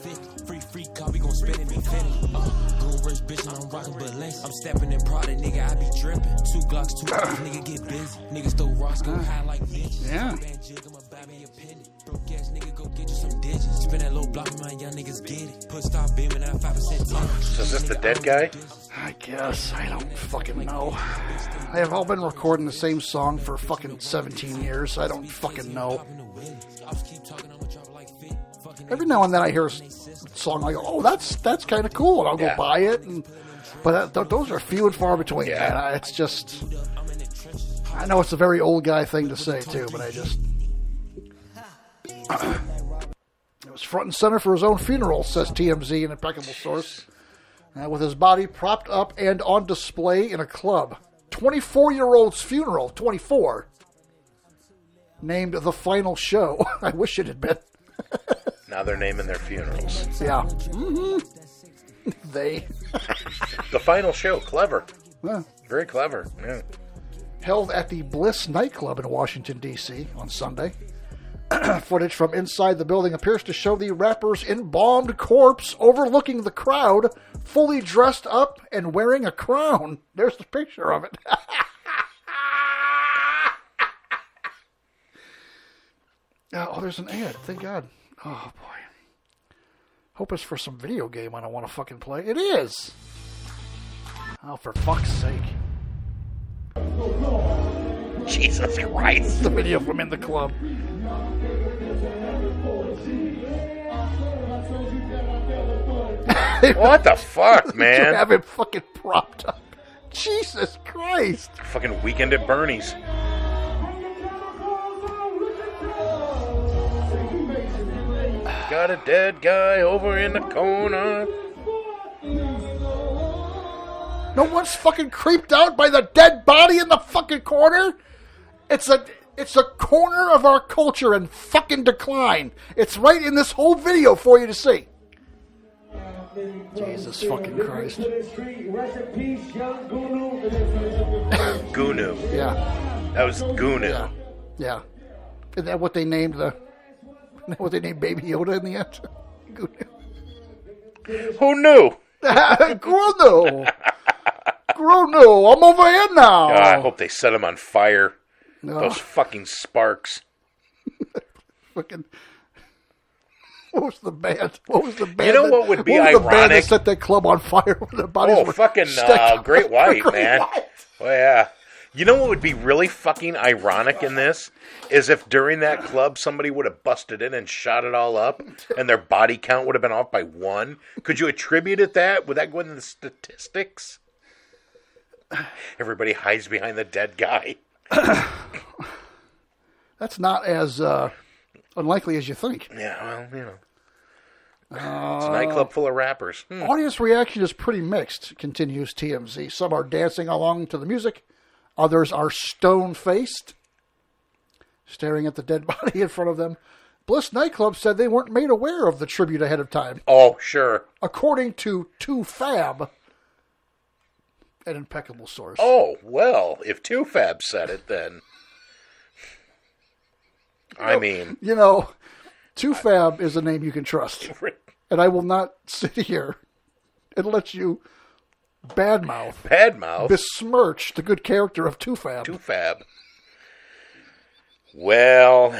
stepping in Prada, nigga, I be dripping. 2 Glocks, 2 Glocks, nigga get busy. Niggas throw rocks, go high like bitches. Yeah. Broke ass nigga, go get you some digits. Spin that little block, my young niggas get it. Put stop beaming at 5%. So is this the dead guy? I guess. I don't fucking know. They have all been recording the same song for fucking 17 years. I don't fucking know. Every now and then I hear a song, I go, oh, that's kind of cool, and I'll go buy it. But those are few and far between. Yeah. Man. It's just, I know it's a very old guy thing to say too, but I just, it was front and center for his own funeral, says TMZ, an impeccable source, with his body propped up and on display in a club. 24-year-old's funeral, 24, named The Final Show. I wish it had been. Now they're naming their funerals. Yeah. Mm-hmm. They. The Final Show. Clever. Yeah. Very clever. Yeah. Held at the Bliss nightclub in Washington, D.C. on Sunday. Footage from inside the building appears to show the rapper's embalmed corpse overlooking the crowd, fully dressed up and wearing a crown. There's the picture of it. Oh, there's an ad. Thank God. Oh, boy. Hope it's for some video game I don't want to fucking play. It is. Oh, for fuck's sake. Jesus Christ. The video from in the club. What the fuck, man? You have it fucking propped up. Jesus Christ. Fucking Weekend at Bernie's. Got a dead guy over in the corner. No one's fucking creeped out by the dead body in the fucking corner. It's a corner of our culture in fucking decline. It's right in this whole video for you to see. Jesus fucking Christ. Gunu. Yeah. That was Gunu. Yeah. Yeah. Is that what they named Baby Yoda in the end? Who knew? Gruno. Gruno. I'm over here now. God, I hope they set him on fire. No. Those fucking sparks. Fucking. What was the band? You know what would be what was ironic? The band that set that club on fire when the bodies were fucking Great White, man. Well, yeah. You know what would be really fucking ironic in this? Is if during that club somebody would have busted in and shot it all up and their body count would have been off by 1. Could you attribute it that? Would that go into the statistics? Everybody hides behind the dead guy. That's not as unlikely as you think. Yeah, well, you know. It's a nightclub full of rappers. Audience reaction is pretty mixed, continues TMZ. Some are dancing along to the music. Others are stone-faced, staring at the dead body in front of them. Bliss Nightclub said they weren't made aware of the tribute ahead of time. Oh, sure. According to 2Fab, an impeccable source. Oh, well, if 2Fab said it, then... I mean... You know, 2Fab is a name you can trust. And I will not sit here and let you badmouth, besmirch the good character of 2Fab. 2Fab. Well...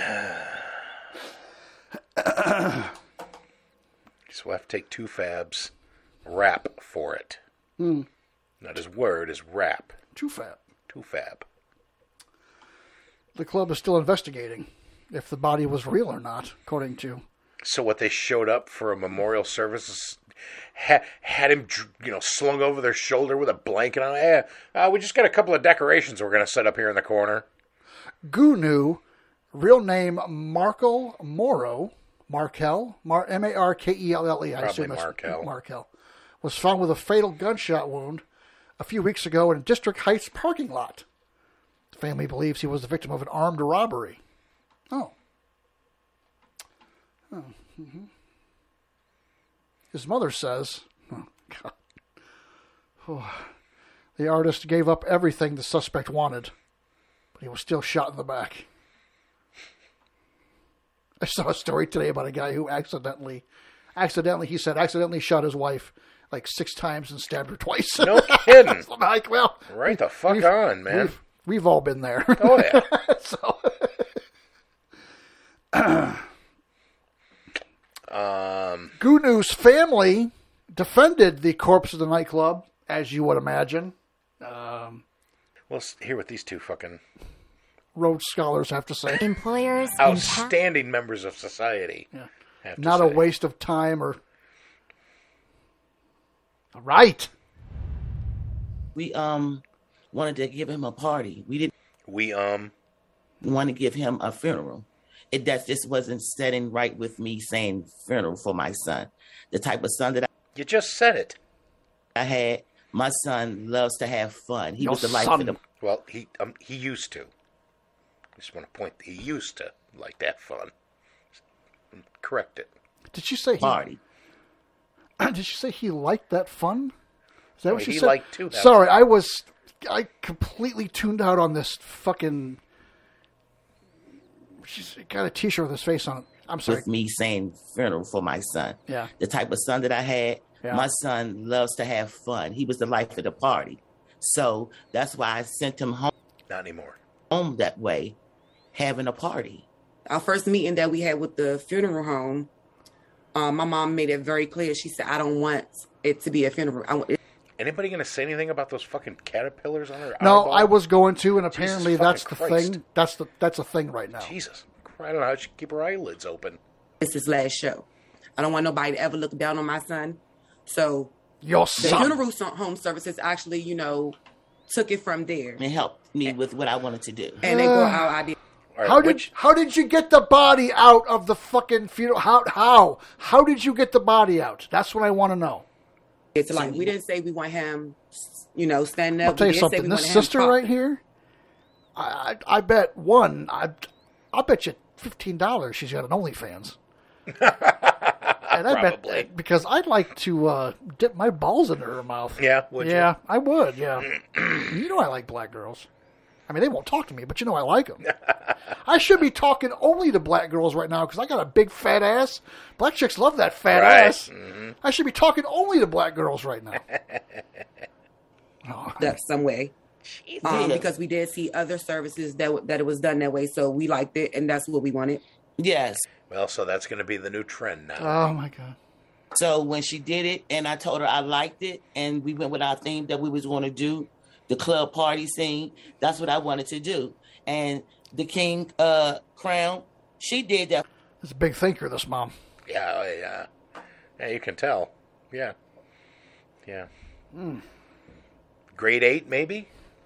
So we'll have to take 2Fab's rap for it. Not his word, his rap. 2Fab. 2Fab. The club is still investigating if the body was real or not, according to... So what, they showed up for a memorial service, had him, slung over their shoulder with a blanket on. We just got a couple of decorations we're going to set up here in the corner. Gunu, real name Marco Moro, Markell, M-A-R-K-E-L-L-E, I assume that's Markell, was found with a fatal gunshot wound a few weeks ago in a District Heights parking lot. The family believes he was the victim of an armed robbery. Oh. Mm-hmm. His mother says, oh, God. Oh. The artist gave up everything the suspect wanted, but he was still shot in the back. I saw a story today about a guy who accidentally shot his wife like 6 times and stabbed her twice. No kidding. I'm like, well, right the fuck on, man. We've all been there. Oh, yeah. Gunu's family defended the corpse of the nightclub, as you would imagine. Let's hear what these two fucking Rhodes Scholars have to say. Employers outstanding members of society. Yeah. Not a waste of time or... Right. We wanted to give him a party. We want to give him a funeral. That just wasn't setting right with me saying funeral for my son. The type of son that you just said it. I had. My son loves to have fun. He was the life of the... Well, he used to. I just want to point. He used to like to have fun. Correct it. Did you say party? Did you say he liked that fun? Is that what you said? He liked to. Sorry, I completely tuned out on this fucking. She's got a T-shirt with his face on it. I'm sorry. With me saying funeral for my son. Yeah. The type of son that I had. Yeah. My son loves to have fun. He was the life of the party. So that's why I sent him home. Not anymore. Home that way, having a party. Our first meeting that we had with the funeral home, my mom made it very clear. She said, I don't want it to be a funeral. Anybody going to say anything about those fucking caterpillars on her No, eyeball? I was going to, and apparently that's the Christ. thing. That's a thing right now. Jesus. I don't know how she keep her eyelids open. It's his last show. I don't want nobody to ever look down on my son. So your the son. funeral home services actually, took it from there. And helped me with what I wanted to do. And they brought our idea. Right, How did you get the body out of the fucking funeral? How did you get the body out? That's what I want to know. It's like we didn't say we want him, standing up. I'll tell you something. This sister right here, I bet I'll bet you $15 she's got an OnlyFans. And I bet because I'd like to dip my balls into her mouth. Yeah, would you? Yeah, I would. Yeah, I like black girls. I mean, they won't talk to me, but I like them. I should be talking only to black girls right now because I got a big fat ass. Black chicks love that fat ass. Mm-hmm. I should be talking only to black girls right now. That's some way. Because we did see other services that it was done that way, so we liked it, and that's what we wanted. Yes. Well, so that's going to be the new trend now. Oh, my God. So when she did it, and I told her I liked it, and we went with our theme that we was going to do, the club party scene, that's what I wanted to do. And the King Crown, she did that. She's a big thinker, this mom. Yeah, you can tell. Yeah. Grade 8, maybe?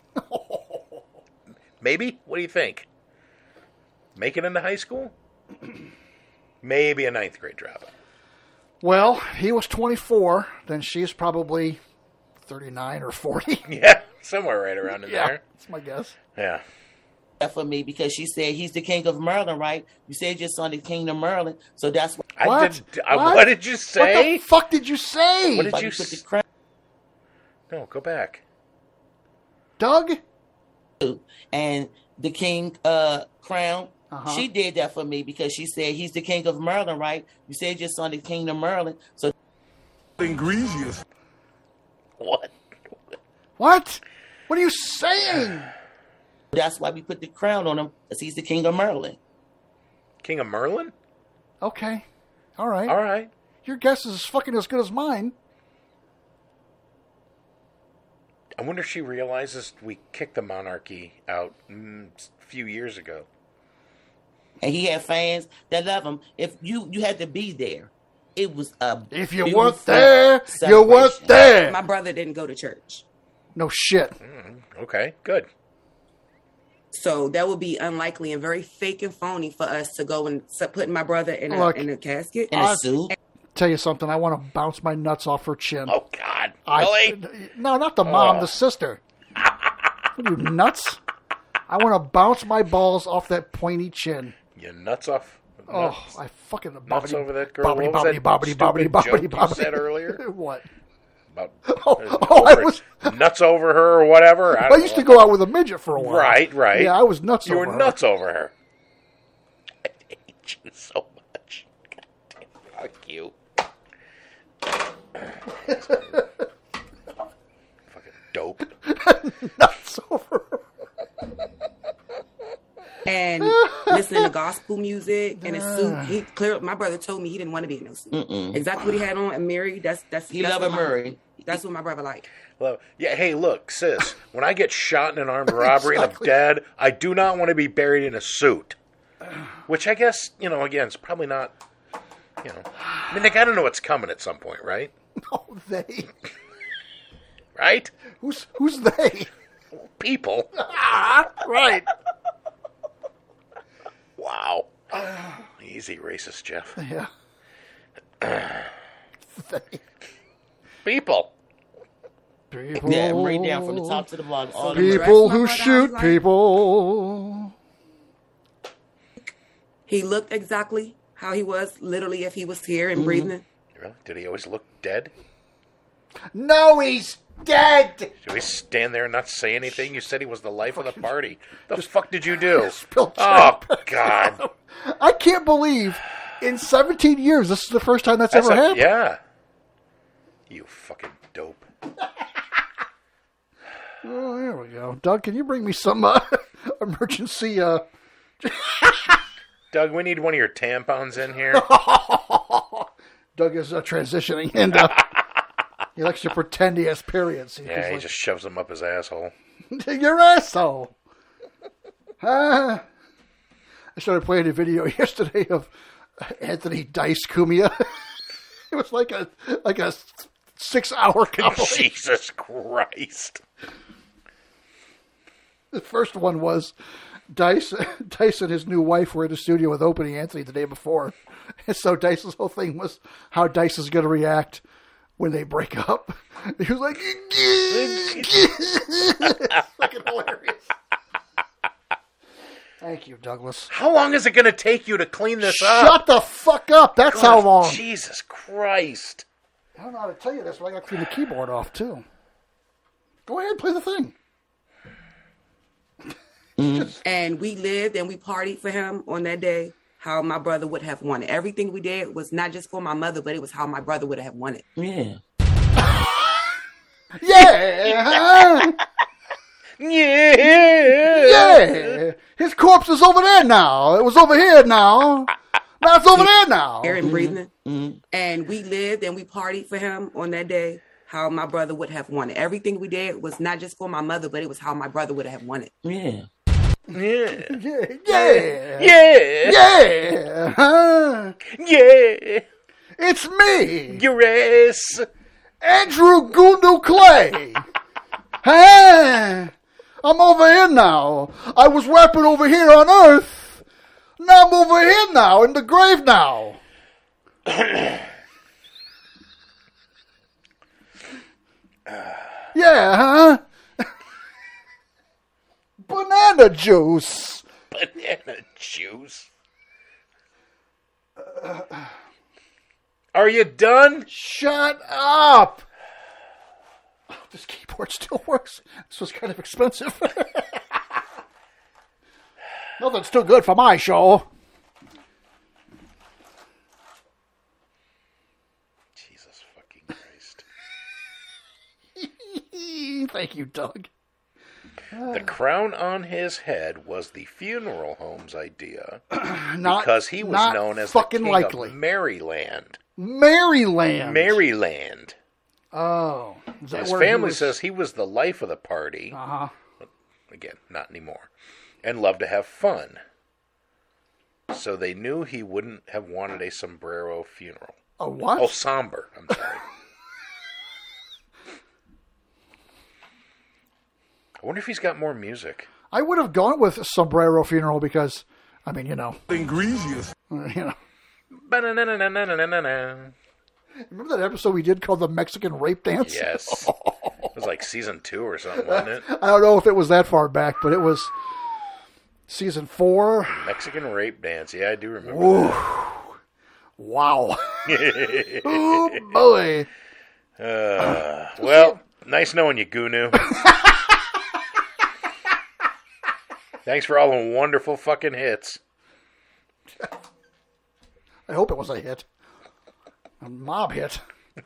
Maybe? What do you think? Make it into high school? Maybe a 9th grade dropout. Well, he was 24. Then she's probably 39 or 40. Yeah, somewhere right around in there. That's my guess. Yeah. For me, because she said he's the King of Maryland, right? You said your son the King of Maryland, so that's what. What did you say? What the fuck did you say? What did you say? No, go back. Doug? And the King Crown, she did that for me because she said he's the King of Maryland, right? You said your son the King of Maryland, so. Ingredients. What? What? What are you saying? That's why we put the crown on him, because he's the King of Maryland. King of Merlin? Okay. All right. Your guess is fucking as good as mine. I wonder if she realizes we kicked the monarchy out a few years ago. And he had fans that love him. If you had to be there, it was a. If you weren't there, you weren't there. My brother didn't go to church. No shit. Okay, good. So that would be unlikely and very fake and phony for us to go and put my brother in a casket. In a suit. Tell you something, I want to bounce my nuts off her chin. Oh, God. Really? No, not the mom, the sister. Are you nuts? I want to bounce my balls off that pointy chin. You nuts off? Oh, I fucking... Nuts over that girl? What was that stupid joke you said earlier? What? About I was... nuts over her or whatever? I used to go out with a midget for a while. Right. Yeah, I was nuts over her. You were nuts over her. I hate you so much. God damn, fuck you. Fucking dope. Nuts over her. And listening to gospel music in a suit. My brother told me he didn't want to be in no suit. Exactly what he had on and Murray. That's Murray. That's what my brother liked. Well, yeah. Hey, look, sis. When I get shot in an armed robbery and I'm dead, I do not want to be buried in a suit. Which I guess, again, it's probably not. I mean, they got to know what's coming at some point, right? No, they. Right? Who's they? People. Right. Wow. Easy, racist Jeff. Yeah. People. Yeah, right down from the top to the bottom. People who shoot people. He looked exactly how he was, literally, if he was here and breathing. Really? Did he always look dead? No, he's dead. Should we stand there and not say anything? You said he was the life of the party. The fuck did you do? Oh, God. I can't believe in 17 years this is the first time that's ever happened. Yeah. You fucking dope. Oh, there we go. Doug, can you bring me some emergency... Doug, we need one of your tampons in here. Doug is transitioning into... He likes to pretend he has periods. He just shoves them up his asshole. Your asshole. I started playing a video yesterday of Anthony Dice Cumia. It was like a 6-hour compilation. Jesus Christ. The first one was Dice and his new wife were in the studio with Opie Anthony the day before. And so Dice's whole thing was how Dice is going to react when they break up. He was like, fucking hilarious. Thank you, Douglas. How long is it going to take you to clean this up? Shut the fuck up. That's how long. Jesus Christ. I don't know how to tell you this, but I got to clean the keyboard off, too. Go ahead, play the thing. And we lived and we partied for him on that day how my brother would have wanted. Everything we did was not just for my mother, but it was how my brother would have wanted. Yeah. Yeah. Yeah. His corpse is over there now. It was over here now. Now it's over there now. Air and breathing. And we lived and we partied for him on that day how my brother would have wanted. Everything we did was not just for my mother, but it was how my brother would have wanted. Yeah. Yeah. Yeah. Yeah. It's me. Yes. Andrew Gundu Clay. Hey. I'm over here now. I was rapping over here on Earth. Now I'm over here now, in the grave now. Yeah, huh? Banana juice. Banana juice. Are you done? Shut up. Oh, this keyboard still works. This was kind of expensive. Nothing's too good for my show. Jesus fucking Christ. Thank you, Doug. The crown on his head was the funeral home's idea because he was known as the king of Maryland. Maryland. Oh. His family says he was the life of the party. Uh-huh. Again, not anymore. And loved to have fun. So they knew he wouldn't have wanted a sombrero funeral. A what? Oh, somber. I'm sorry. I wonder if he's got more music. I would have gone with Sombrero Funeral because, I mean, you know. Egregious. You know. Ba-na-na-na-na-na-na-na. Remember that episode we did called The Mexican Rape Dance? Yes. It was like season 2 or something, wasn't it? I don't know if it was that far back, but it was season 4. Mexican Rape Dance. Yeah, I do remember Ooh. that. Wow. Oh, boy. Well, nice knowing you, Gunu. Thanks for all the wonderful fucking hits. I hope it was a hit. A mob hit.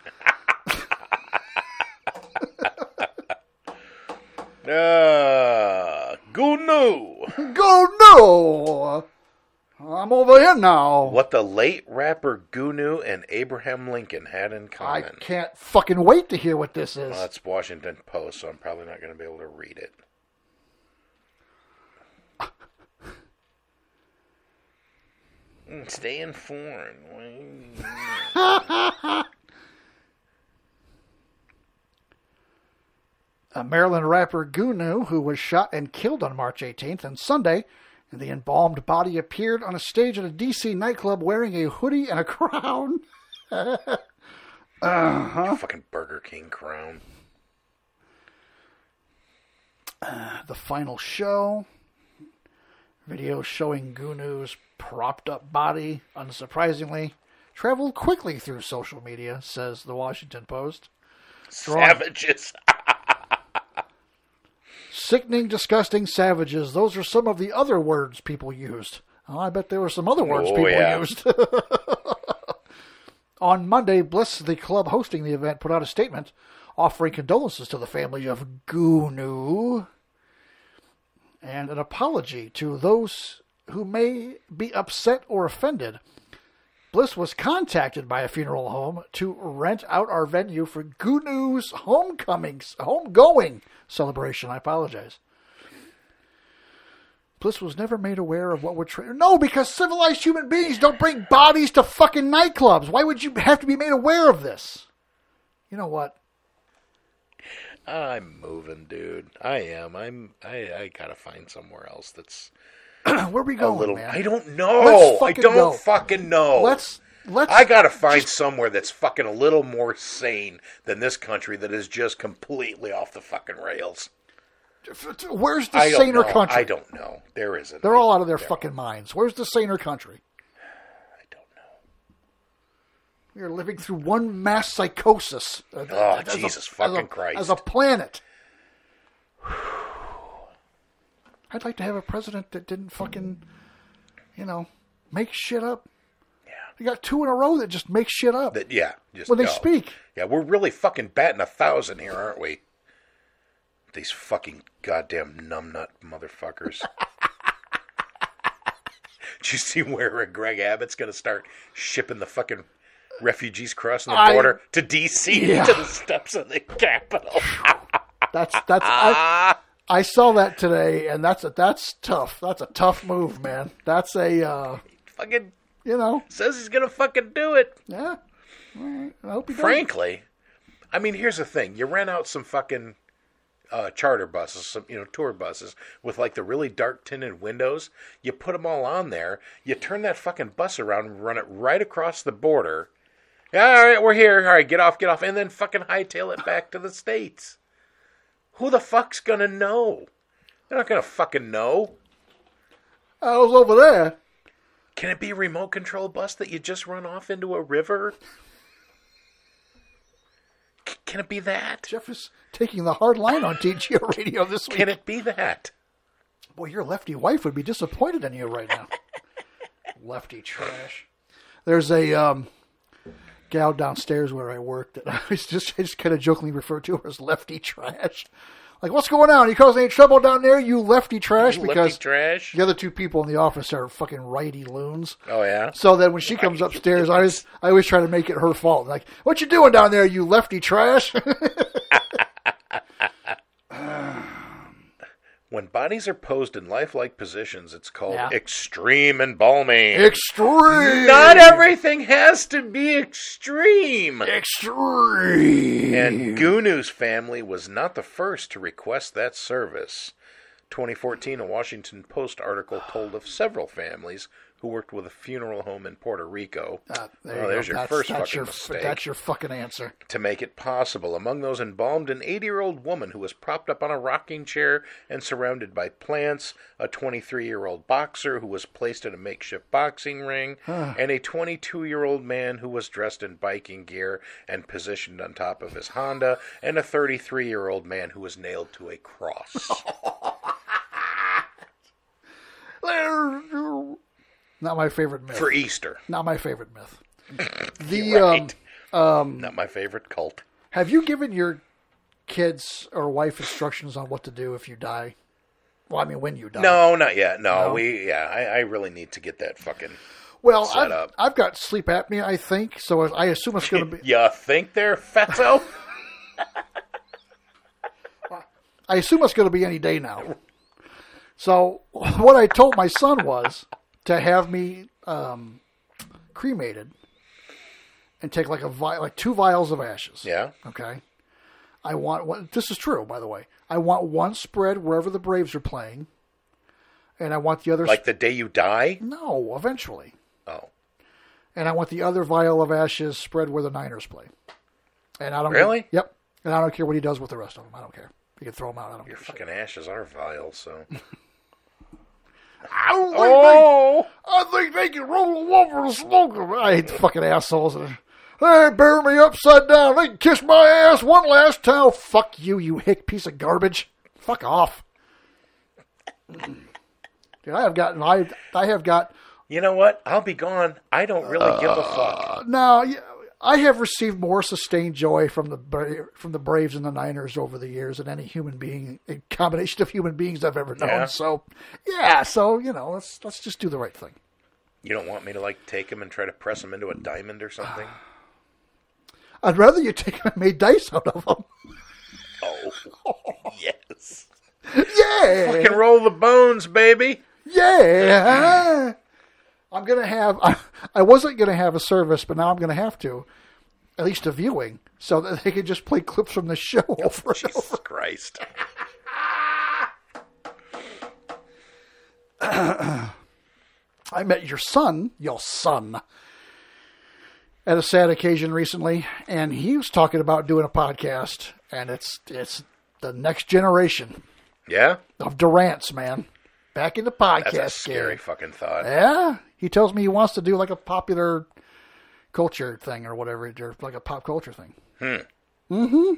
Gunu. Gunu. I'm over here now. What the late rapper Gunu and Abraham Lincoln had in common. I can't fucking wait to hear what this is. Well, it's Washington Post, so I'm probably not going to be able to read it. Stay informed. A Maryland rapper Gunu, who was shot and killed on March 18th and Sunday, and the embalmed body appeared on a stage at a D.C. nightclub wearing a hoodie and a crown. Fucking Burger King crown. The final show. Video showing Gunu's propped up body, unsurprisingly, traveled quickly through social media, says the Washington Post. Savages. Sickening, disgusting savages. Those are some of the other words people used. Oh, I bet there were some other words people used. On Monday, Bliss, the club hosting the event, put out a statement offering condolences to the family of Gunu and an apology to those who may be upset or offended. Bliss was contacted by a funeral home to rent out our venue for Gunu's homegoing celebration. I apologize. Bliss was never made aware of what would... No, because civilized human beings don't bring bodies to fucking nightclubs. Why would you have to be made aware of this? You know what? I'm moving, dude. I am. I gotta find somewhere else that's... Where are we going, man? I don't know. I don't fucking know. Let's. I gotta find somewhere that's fucking a little more sane than this country that is just completely off the fucking rails. Where's the saner country? I don't know. There isn't. They're all out of their fucking minds. Where's the saner country? I don't know. We are living through one mass psychosis. Jesus fucking Christ. As a planet. I'd like to have a president that didn't fucking, make shit up. Yeah. You got 2 in a row that just make shit up. Just when they speak. Yeah, we're really fucking batting 1,000 here, aren't we? These fucking goddamn numbnut motherfuckers. Did you see where Greg Abbott's going to start shipping the fucking refugees crossing the border to D.C. to the steps of the Capitol? I saw that today, and that's tough. That's a tough move, man. That's a fucking says he's gonna fucking do it. Yeah, all right. I hope he does. Frankly, I mean, here's the thing: you rent out some fucking charter buses, some tour buses with like the really dark tinted windows. You put them all on there. You turn that fucking bus around and run it right across the border. Yeah, all right, we're here. All right, get off, and then fucking hightail it back to the States. Who the fuck's gonna know? They're not gonna fucking know. I was over there. Can it be a remote control bus that you just run off into a river? Can it be that? Jeff is taking the hard line on TGO Radio this week. Can it be that? Boy, your lefty wife would be disappointed in you right now. Lefty trash. There's a gal downstairs where I work that I just kind of jokingly refer to her as lefty trash. Like, what's going on? You causing any trouble down there, you lefty trash? You because lefty trash? The other 2 people in the office are fucking righty loons. Oh, yeah? So then when she comes upstairs, I always try to make it her fault. Like, what you doing down there, you lefty trash? When bodies are posed in lifelike positions, it's called extreme embalming. Extreme! Not everything has to be extreme. Extreme! And Gunu's family was not the first to request that service. 2014, a Washington Post article told of several families who worked with a funeral home in Puerto Rico. There's your first fucking mistake. That's your fucking answer. To make it possible. Among those embalmed, an 80-year-old woman who was propped up on a rocking chair and surrounded by plants, a 23-year-old boxer who was placed in a makeshift boxing ring, and a 22-year-old man who was dressed in biking gear and positioned on top of his Honda, and a 33-year-old man who was nailed to a cross. Not my favorite myth. For Easter. Not my favorite myth. Not my favorite cult. Have you given your kids or wife instructions on what to do if you die? Well, I mean, when you die. No, not yet. No. I really need to get that fucking set up. I've got sleep apnea, I think, so I assume it's going to be... You think there, fatso? I assume it's going to be any day now. So what I told my son was to have me cremated and take like 2 vials of ashes. Yeah. Okay. I want this is true, by the way. I want one spread wherever the Braves are playing, and I want the other the day you die. No, eventually. Oh. And I want the other vial of ashes spread where the Niners play. And I don't really. Yep. And I don't care what he does with the rest of them. I don't care. You can throw them out. I don't Your care. fucking ashes are vile, so. I think they can roll them over and smoke them. I hate the fucking assholes. They bury me upside down. They can kiss my ass one last time. Fuck you, you hick piece of garbage. Fuck off. Dude, I have got. You know what? I'll be gone. I don't really give a fuck. No, I have received more sustained joy from the Braves and the Niners over the years than any human being, a combination of human beings I've ever known. Yeah. So let's just do the right thing. You don't want me to take him and try to press him into a diamond or something? I'd rather you take him and make dice out of them. Oh, yes. Yeah. Fucking roll the bones, baby. Yeah. I'm going to have, I wasn't going to have a service, but now I'm going to have to, at least a viewing, so that they can just play clips from the show over and Jesus over. Christ. I met your son, at a sad occasion recently, and he was talking about doing a podcast, and it's the next generation. Yeah? Of Durants, man. Back in the podcast That's a scary game. fucking thought. Yeah. He tells me he wants to do like a popular culture thing or whatever, or like a pop culture thing. Mm-hmm.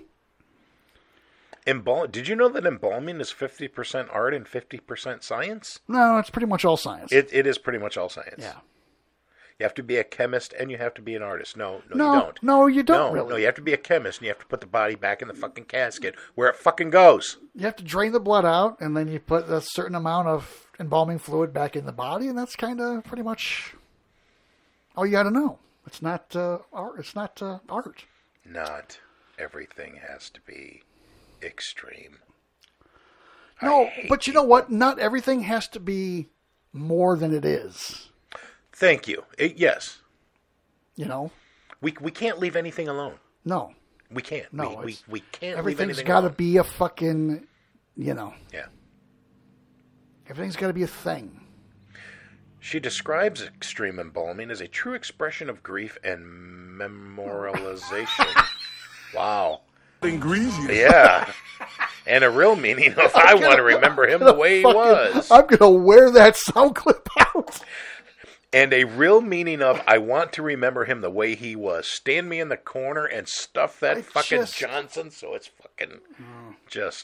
Did you know that embalming is 50% art and 50% science? No, it's pretty much all science. It is pretty much all science. Yeah. You have to be a chemist and you have to be an artist. No, you No, don't. no, you don't really. No, you have to be a chemist and you have to put the body back in the fucking casket where it fucking goes. You have to drain the blood out, and then you put a certain amount of embalming fluid back in the body, and that's kind of pretty much all you got to know. It's not art. It's not art. Not everything has to be extreme. No, but you know what? Not everything has to be more than it is. Thank you. Yes. You know? We can't leave anything alone. No. We can't. No. We can't leave everything's anything got to alone. be a fucking, Yeah. Everything's got to be a thing. She describes extreme embalming as a true expression of grief and memorialization. Wow. Greasy. Yeah. And a real meaning of I want to remember him the way he was. I'm going to wear that sound clip out. And a real meaning of I want to remember him the way he was. Stand me in the corner and stuff that Johnson so it's fucking just...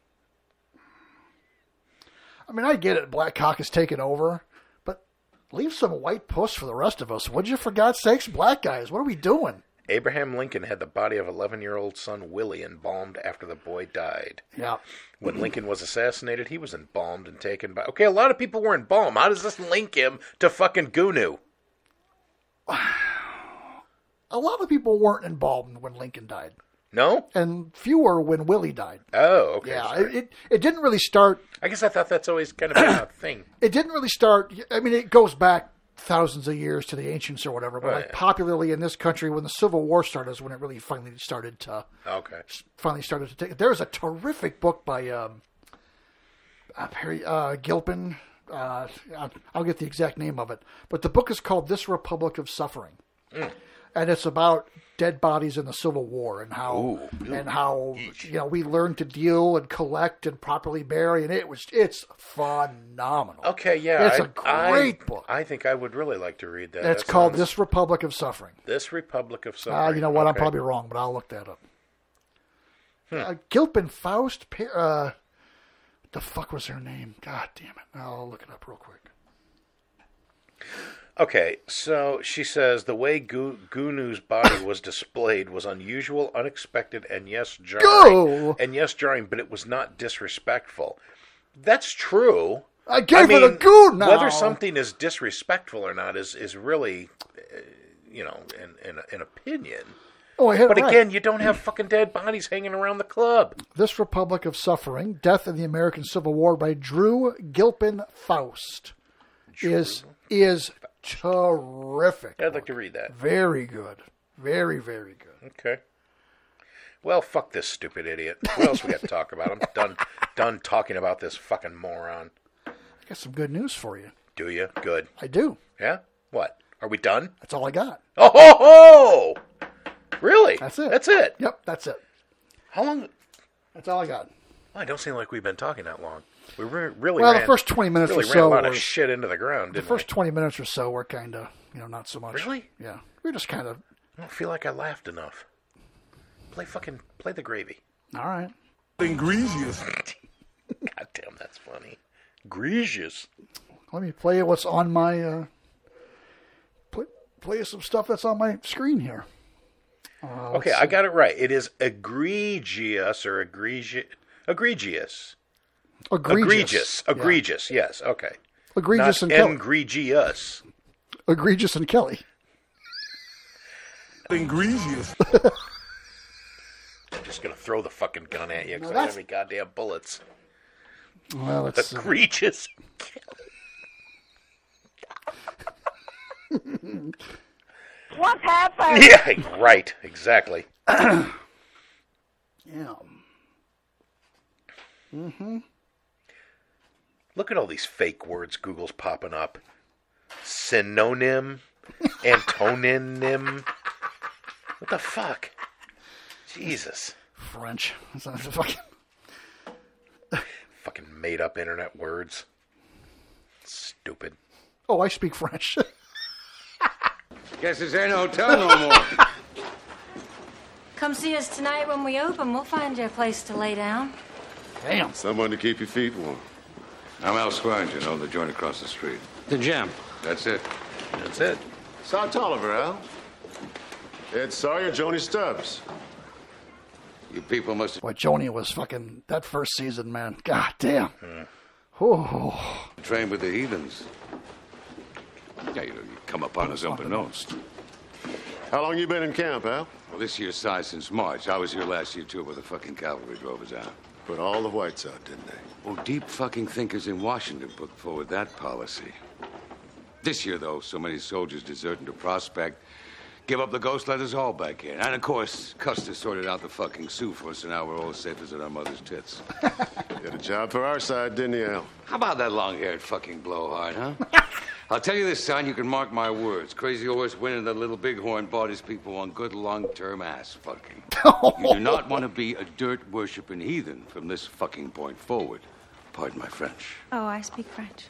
I mean, I get it. Black cock is taking over. But leave some white puss for the rest of us. Would you, for God's sakes, black guys? What are we doing? Abraham Lincoln had the body of 11-year-old son Willie embalmed after the boy died. Yeah. When Lincoln was assassinated, he was embalmed and taken by... Okay, a lot of people were embalmed. How does this link him to fucking Gunu? A lot of people weren't embalmed when Lincoln died. No? And fewer when Willie died. Oh, okay. Yeah, it didn't really start... I guess I thought that's always kind of been a thing. It didn't really start... I mean, it goes back thousands of years to the ancients or whatever, but popularly in this country, when the Civil War started, is when it really finally started to... Okay. Finally started to take... There's a terrific book by Gilpin. I'll get the exact name of it. But the book is called This Republic of Suffering. And it's about dead bodies in the Civil War and how we learned to deal and collect and properly bury, and it's phenomenal. Okay, yeah, it's a great book. I think I would really like to read that. It's called This Republic of Suffering. This Republic of Suffering. You know what? Okay. I'm probably wrong, but I'll look that up. Gilpin Faust. The fuck was her name? God damn it! I'll look it up real quick. Okay, so she says the way Gunu's body was displayed was unusual, unexpected, and yes, jarring. But it was not disrespectful. That's true. I gave it a goo now. Whether something is disrespectful or not is really, an opinion. Oh, I hit but it right. Again, you don't have fucking dead bodies hanging around the club. This Republic of Suffering: Death in the American Civil War by Drew Gilpin Faust is terrific. I'd like to read that. Very good. Very, very good. Okay. Well, fuck this stupid idiot. What else we got to talk about? I'm done talking about this fucking moron. I got some good news for you. Do you? Good. I do. Yeah? What? Are we done? That's all I got. Oh, ho, ho! Really? That's it. That's it? Yep, that's it. How long? That's all I got. Well, I don't seem like we've been talking that long. We really the first 20 minutes or so ran a lot of shit into the ground, didn't we? The first 20 minutes or so were kind of, not so much. Really? Yeah. We're just kind of... I don't feel like I laughed enough. Play the gravy. All right. Egregious. God damn, that's funny. Egregious. Let me play what's on my... play some stuff that's on my screen here. Okay, I got it right. It is egregious or egregious. Egregious. Yes. Okay. Egregious Not and Kelly. Egregious. Egregious and Kelly. Egregious. I'm just gonna throw the fucking gun at you because I don't have any goddamn bullets. Well, it's egregious. What happened? Yeah, right. Exactly. Yeah. Mm-hmm. Look at all these fake words Google's popping up. Synonym, antonym. What the fuck? Jesus. French. Fucking made up internet words. Stupid. Oh, I speak French. Guess this ain't a hotel no more. Come see us tonight when we open. We'll find you a place to lay down. Damn. Someone to keep your feet warm. I'm Al Swearingen, own the joint across the street. The Gem. That's it. That's it. Saw Tolliver, Al. Ed Sawyer, Joni Stubbs. You people must have... Boy, Joni was fucking... That first season, man. God damn. Oh. Trained with the heathens. Yeah, you come upon us unbeknownst. How long you been in camp, Al? Well, this year's size since March. I was here last year, too, where the fucking cavalry drove us out. Put all the whites out, didn't they? Oh, deep fucking thinkers in Washington put forward that policy. This year, though, so many soldiers deserting to Prospect, give up the ghost, let us all back in. And, of course, Custer sorted out the fucking Sioux for us, so now we're all safe as at our mother's tits. Did a job for our side, didn't you, Al? How about that long-haired fucking blowhard, huh? I'll tell you this, son, you can mark my words. Crazy Horse winning the Little Bighorn bought his people on good long-term ass fucking. You do not want to be a dirt-worshipping heathen from this fucking point forward. Pardon my French. Oh, I speak French.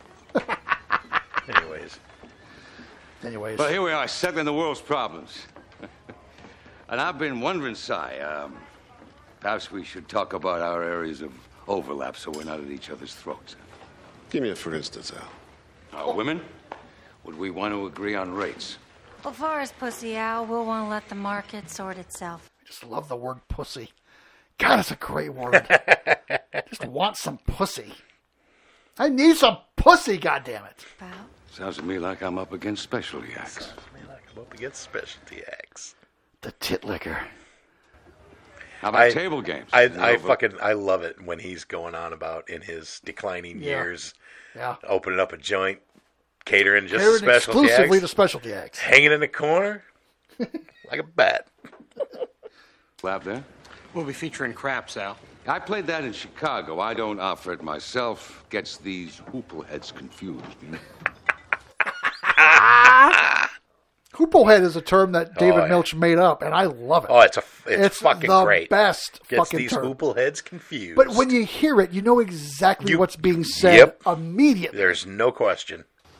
Anyways. Well, here we are, settling the world's problems. And I've been wondering, Si, perhaps we should talk about our areas of overlap so we're not at each other's throats. Give me a for instance, Al. Women? Would we want to agree on rates? Well, far as pussy, Al, we'll want to let the market sort itself. I just love the word pussy. God, it's a great word. Just want some pussy. I need some pussy, goddammit. Sounds to me like I'm up against specialty acts. Sounds to me like I'm up against specialty acts. The tit licker. How about table games? I love it when he's going on about in his declining years. Yeah. Opening up a joint, catering just to specialty exclusively acts. to specialty acts. Hanging in the corner like a bat. Lab there? We'll be featuring craps, Al. I played that in Chicago. I don't offer it myself. Gets these hoopleheads confused. You know? Hooplehead is a term that David Milch made up, and I love it. Oh, it's fucking the great. Best Gets fucking these term. hoopleheads confused. But when you hear it, you know exactly what's being said immediately. There's no question.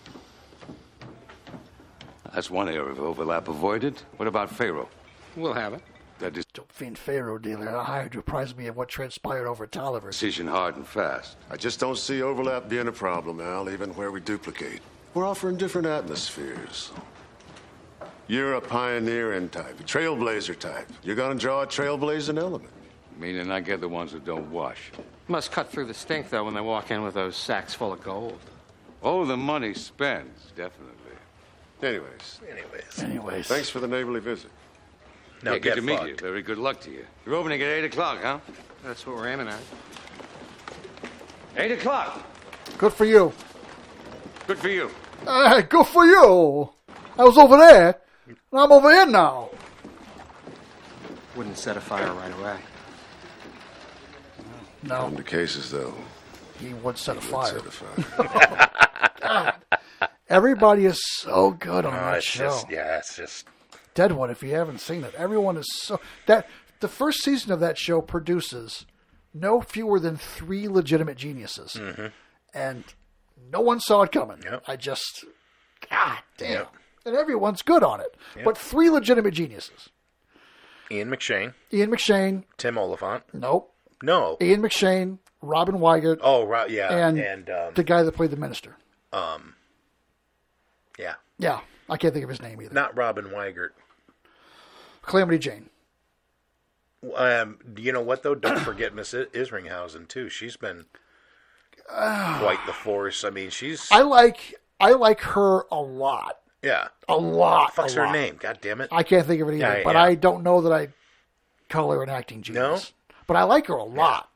That's one area of overlap avoided. What about Pharaoh? We'll have it. That is Fiend Pharaoh dealer. I hired to apprise me of what transpired over at Tolliver. decision hard and fast. I just don't see overlap being a problem, Al, even where we duplicate. We're offering different atmospheres. You're a pioneering type, a trailblazer type. You're gonna draw a trailblazing element. Meaning I get the ones that don't wash. Must cut through the stink, though, when they walk in with those sacks full of gold. Oh, the money spends, definitely. Anyways. Thanks for the neighborly visit. Now Now good get to meet fucked. you. Very good luck to you. You're opening at 8 o'clock, huh? That's what we're aiming at. 8 o'clock. Good for you. Good for you. Good for you. I was over there, and I'm over here now. Wouldn't set a fire right away. No. In the cases, though. He would set a fire. God. Everybody is so good on that It's show. it's just... Deadwood, if you haven't seen it, everyone is so... that the first season of that show produces no fewer than 3 legitimate geniuses. Mm-hmm. And no one saw it coming. Yep. I just... God damn. Yep. And everyone's good on it. Yep. But 3 legitimate geniuses. Ian McShane. Ian McShane. Tim Oliphant. Nope. No. Ian McShane, Robin Weigert. Oh, right, yeah. And the guy that played the minister. Yeah. Yeah. I can't think of his name either. Not Robin Weigert. Calamity Jane. You know what, though? Don't forget Miss Isringhausen, too. She's been quite the force. I mean, she's... I like her a lot. Yeah. A lot. Fuck's a her lot. name? God damn it. I can't think of it either, Yeah, but yeah. I don't know that I call her an acting genius. No? But I like her a lot.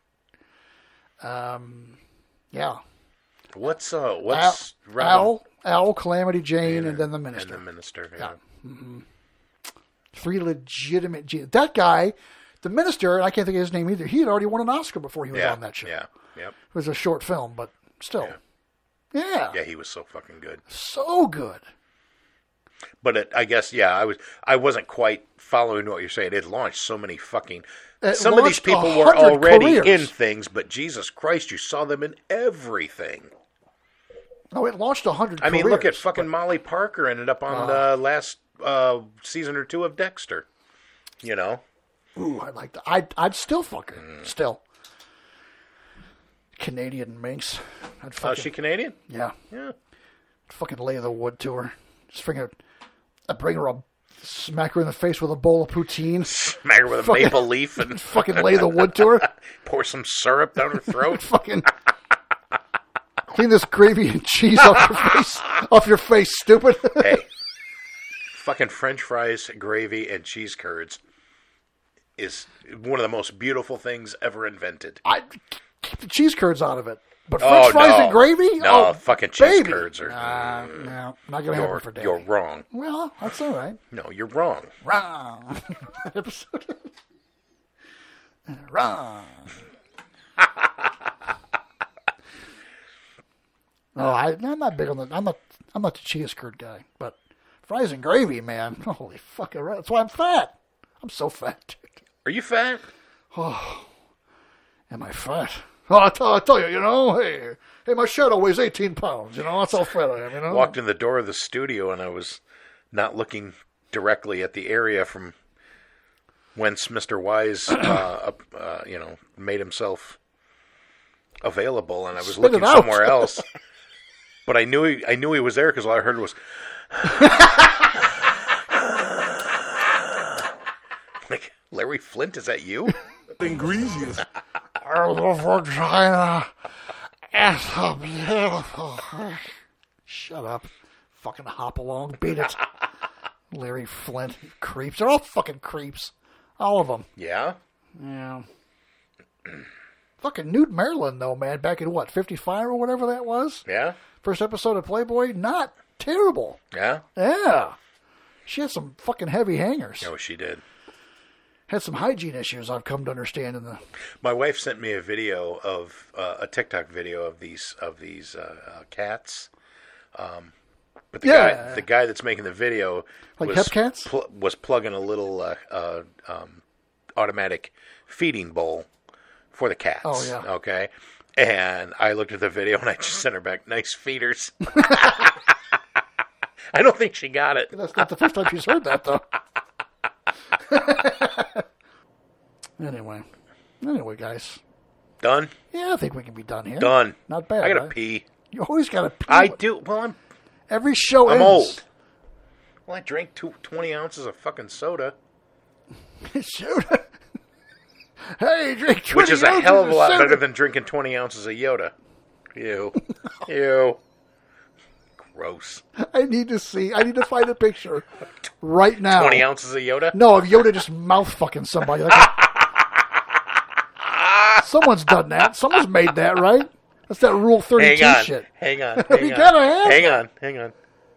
Yeah. What's Al, Calamity Jane, and then the minister. And the minister, yeah. Mm-hmm. 3 legitimate geniuses. That guy, the minister, and I can't think of his name either, he had already won an Oscar before he was on that show. Yeah, yep. It was a short film, but still. Yeah. Yeah, he was so fucking good. So good. But I guess, I wasn't quite following what you're saying. It launched so many fucking... It Some of these launched people were 100 already careers. in things, but Jesus Christ, you saw them in everything. No, it launched 100 I mean, careers, look at fucking Molly Parker ended up on the last season or 2 of Dexter. You know? Ooh, I like that. I'd still fuck her. Still. Canadian minx. I'd fucking, Is she Canadian? Yeah. Yeah. I'd fucking lay the wood to her. Just I'd bring her up, smack her in the face with a bowl of poutine. Smack her with a maple leaf and fucking lay the wood to her. Pour some syrup down her throat. Fucking clean this gravy and cheese off your face, stupid. Hey, fucking French fries, gravy, and cheese curds is one of the most beautiful things ever invented. I keep the cheese curds out of it. But French fries and gravy? No, fucking cheese baby. curds are... No, not going to happen for Daddy. You're wrong. Well, that's all right. No, you're wrong. Wrong. Episode. Wrong. No, I'm not big on the... I'm not the cheese curd guy, but fries and gravy, man. Holy fucking right. That's why I'm fat. I'm so fat. Are you fat? Oh, am I fat? Oh, I tell you, hey, my shadow weighs 18 pounds, that's how fat I am, Walked in the door of the studio and I was not looking directly at the area from whence Mr. Wise, made himself available, and I was looking somewhere else. But I knew he was there because all I heard was, like, Larry Flint, is that you? Nothing greasy. Vagina. It's so beautiful. Shut up. Fucking hop along. Beat it. Larry Flint. Creeps. They're all fucking creeps. All of them. Yeah? Yeah. Fucking Newt Maryland, though, man. Back in, 55 or whatever that was? Yeah? First episode of Playboy. Not terrible. Yeah? Yeah. She had some fucking heavy hangers. Oh, she did. had some hygiene issues. I've come to understand in the. My wife sent me a video of a TikTok video of these cats. But the guy that's making the video like Hep Cats was plugging a little automatic feeding bowl for the cats. Oh yeah. Okay. And I looked at the video and I just sent her back nice feeders. I don't think she got it. That's not the first time she's heard that though. Anyway, guys. Done? Yeah, I think we can be done here. Done. Not bad. I gotta right? pee. You always gotta pee. I do. Well, every show I'm ends. old. Well, I drank 20 ounces of fucking soda. Soda? Hey, drink 20 Which is a hell of a lot soda. better than drinking 20 ounces of Yoda. Ew. Ew. Gross. I need to find a picture right now. 20 ounces of Yoda? No, of Yoda just mouth fucking somebody. Someone's done that. Someone's made that, right? That's that Rule 32 shit. Hang on. You gotta have Hang on.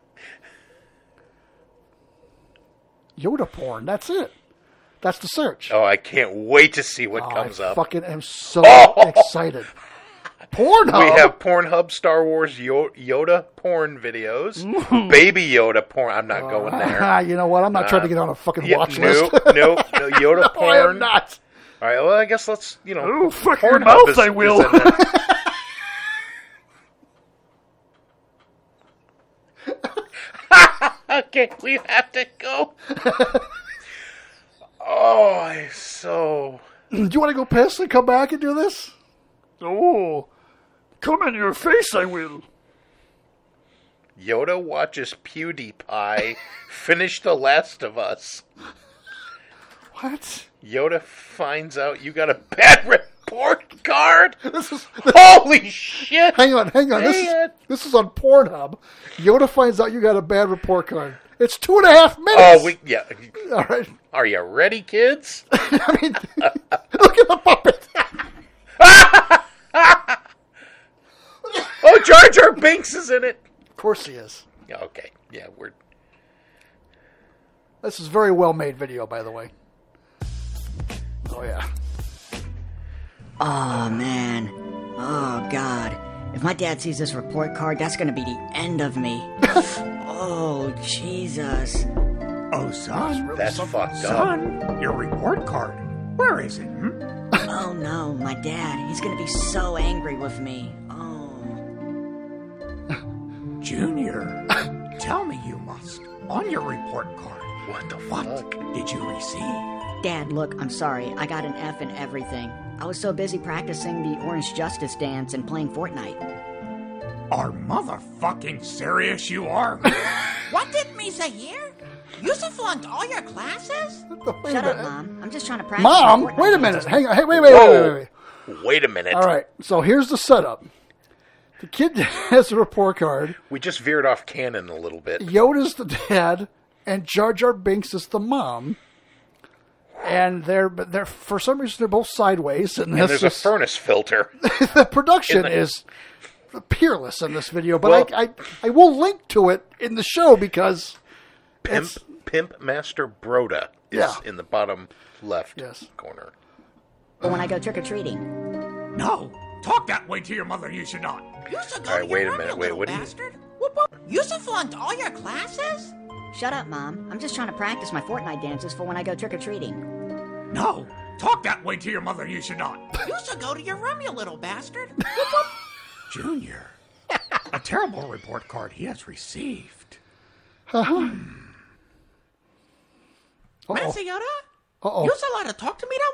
Yoda porn. That's it. That's the search. Oh, I can't wait to see what comes up. I fucking am so excited. Pornhub. We have Pornhub Star Wars Yoda porn videos. Baby Yoda porn. I'm not going there. You know what? I'm not trying to get on a fucking watch list. No, Yoda porn. I am not. All right, well, I guess let's, Oh, fuck your mouth, I will. Okay, we have to go. Oh, I'm so... Do you want to go piss and come back and do this? Oh, come in your face, I will. Yoda watches PewDiePie finish The Last of Us. What? Yoda finds out you got a bad report card? Holy shit! Hang on. This is on Pornhub. Yoda finds out you got a bad report card. It's 2.5 minutes. Yeah. All right. Are you ready, kids? I mean, look at the puppet. Oh, Jar Jar Binks is in it. Of course he is. Okay. Yeah, This is a very well made video, by the way. Oh, yeah. Oh, man. Oh, God. If my dad sees this report card, that's going to be the end of me. Oh, Jesus. Oh, son. Really that's fucked son, up. Your report card. Where is it? Oh, no. My dad. He's going to be so angry with me. Oh. Junior, tell me you must. On your report card. What the fuck did you receive? Dad, look, I'm sorry. I got an F in everything. I was so busy practicing the Orange Justice dance and playing Fortnite. Are motherfucking serious you are? What did Misa hear? You flunked all your classes? Shut up, Mom. I'm just trying to practice. Mom, wait a minute. Hang on. Hey, wait. Wait a minute. All right. So here's the setup. The kid has a report card. We just veered off canon a little bit. Yoda's the dad, and Jar Jar Binks is the mom. And they're for some reason they're both sideways, and there's a furnace filter. The production is peerless in this video, but I will link to it in the show because Pimp Master Broda is in the bottom left corner. When I go trick or treating. No, talk that way to your mother. You should not. All right, wait a minute. Wait, what do you? You flunked all your classes? Shut up, Mom. I'm just trying to practice my Fortnite dances for when I go trick-or-treating. No! Talk that way to your mother, you should not. You should go to your room, you little bastard. Junior, a terrible report card he has received. Master Yoda? You're allowed to talk to me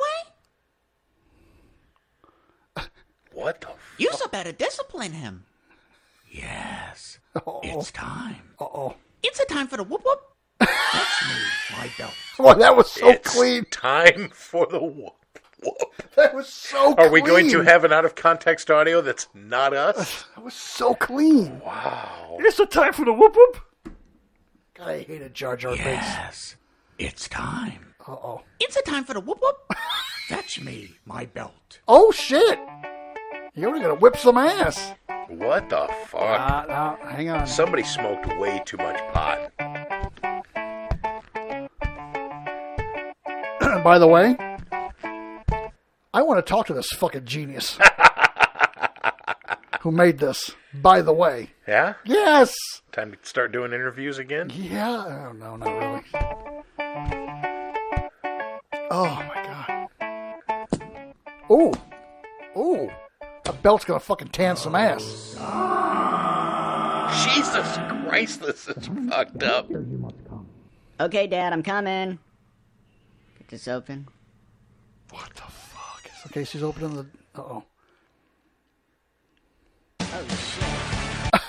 that way? What the fuck? You better discipline him. Yes. It's time. It's a time for the whoop whoop. That's me, my belt. Oh, that was so clean. Time for the whoop whoop. That was so clean. Are we going to have an out of context audio that's not us? That was so clean. Wow. It's a time for the whoop whoop. God, I hated Jar Jar Binks. Yes. It's time. It's a time for the whoop whoop. Fetch me my belt. Oh, shit. You're going to whip some ass. What the fuck? Hang on. Somebody smoked way too much pot. And by the way, I want to talk to this fucking genius who made this. By the way. Yeah? Yes! Time to start doing interviews again? Yeah. Oh, no, not really. Oh, my God. Ooh. Ooh. A belt's gonna fucking tan some ass. Jesus Christ, this is fucked up. Okay, Dad, I'm coming. Get this open. What the fuck? Okay, she's opening the... Uh-oh. Oh, shit.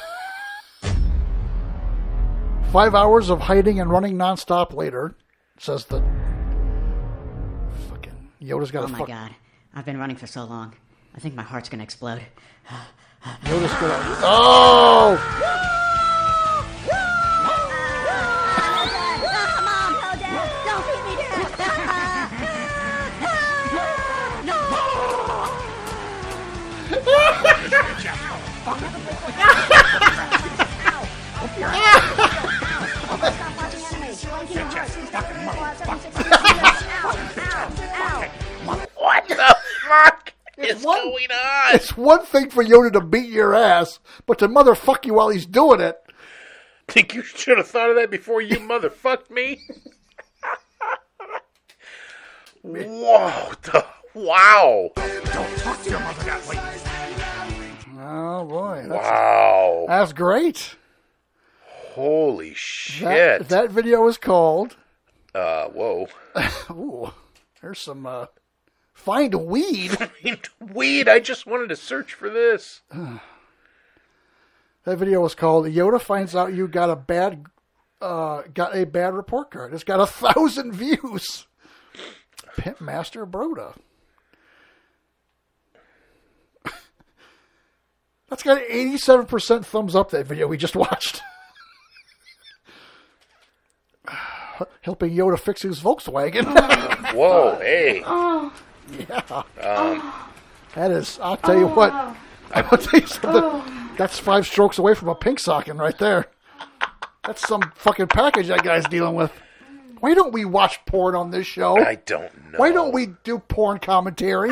5 hours of hiding and running nonstop later, says the... Fucking... Yoda's got Oh, my God. I've been running for so long. I think my heart's gonna explode. Yoda's gonna... Oh! What the fuck is going on? It's one thing for Yoda to beat your ass, but to motherfuck you while he's doing it. Think you should have thought of that before you motherfucked me? Whoa! Wow! Don't talk to your mother that way. Oh boy! Wow! That's great. Holy shit! That video is called. Whoa! Ooh, there's some find weed. Find weed. I just wanted to search for this. That video was called "Yoda Finds Out You Got a Bad Report Card." It's got 1,000 views. Pimp Master Broda. That's got 87% thumbs up, that video we just watched. Helping Yoda fix his Volkswagen. Whoa, hey. Yeah. That is, I'll tell you what. I'll tell you something. That's 5 strokes away from a pink socking right there. That's some fucking package that guy's dealing with. Why don't we watch porn on this show? I don't know. Why don't we do porn commentary?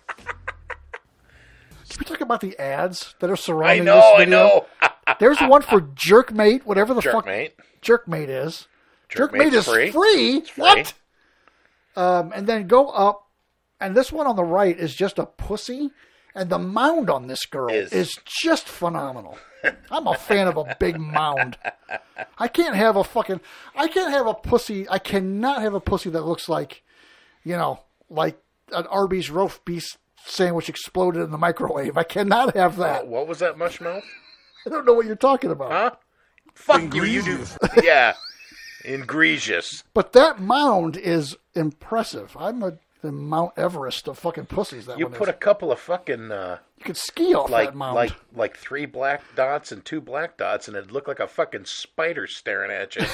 Can we talk about the ads that are surrounding this video? I know. There's one for Jerkmate, whatever the fuck Jerkmate is. Jerkmate is free. It's free. What? And then go up, and this one on the right is just a pussy, and the mound on this girl is just phenomenal. I'm a fan of a big mound. I cannot have a pussy that looks like, like an Arby's roast beef sandwich exploded in the microwave. I cannot have that. What was that, Mushmouth? I don't know what you're talking about. Huh? Fuck you, you do. Yeah. Egregious. But that mound is impressive. I'm the Mount Everest of fucking pussies. You put a couple of fucking... you could ski off that mound. Like 3 black dots and 2 black dots, and it'd look like a fucking spider staring at you.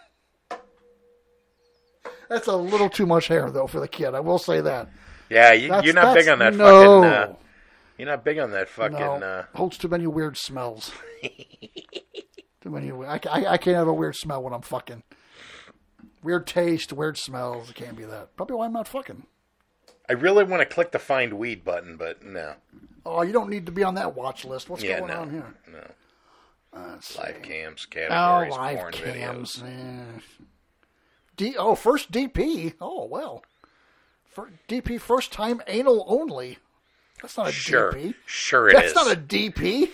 That's a little too much hair, though, for the kid. I will say that. Yeah, you're not big on that fucking... you're not big on that fucking... No, holds too many weird smells. Too many... I can't have a weird smell when I'm fucking. Weird taste, weird smells. It can't be that. Probably why I'm not fucking. I really want to click the find weed button, but no. Oh, you don't need to be on that watch list. What's going on here? No. Live cams, categories, live porn cams. videos. First DP. Oh, well. DP, first time anal only. That's not a DP. Sure it is. That's not a DP.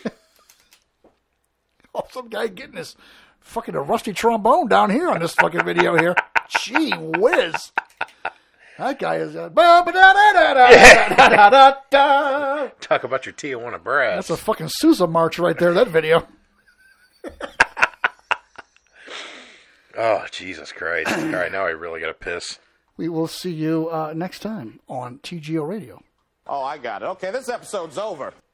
Oh, some guy getting his fucking a rusty trombone down here on this fucking video here. Gee whiz. That guy is... Talk about your Tijuana brass. That's a fucking Sousa march right there, that video. Oh, Jesus Christ. All right, now I really got to piss. We will see you next time on TGO Radio. Oh, I got it. Okay, this episode's over.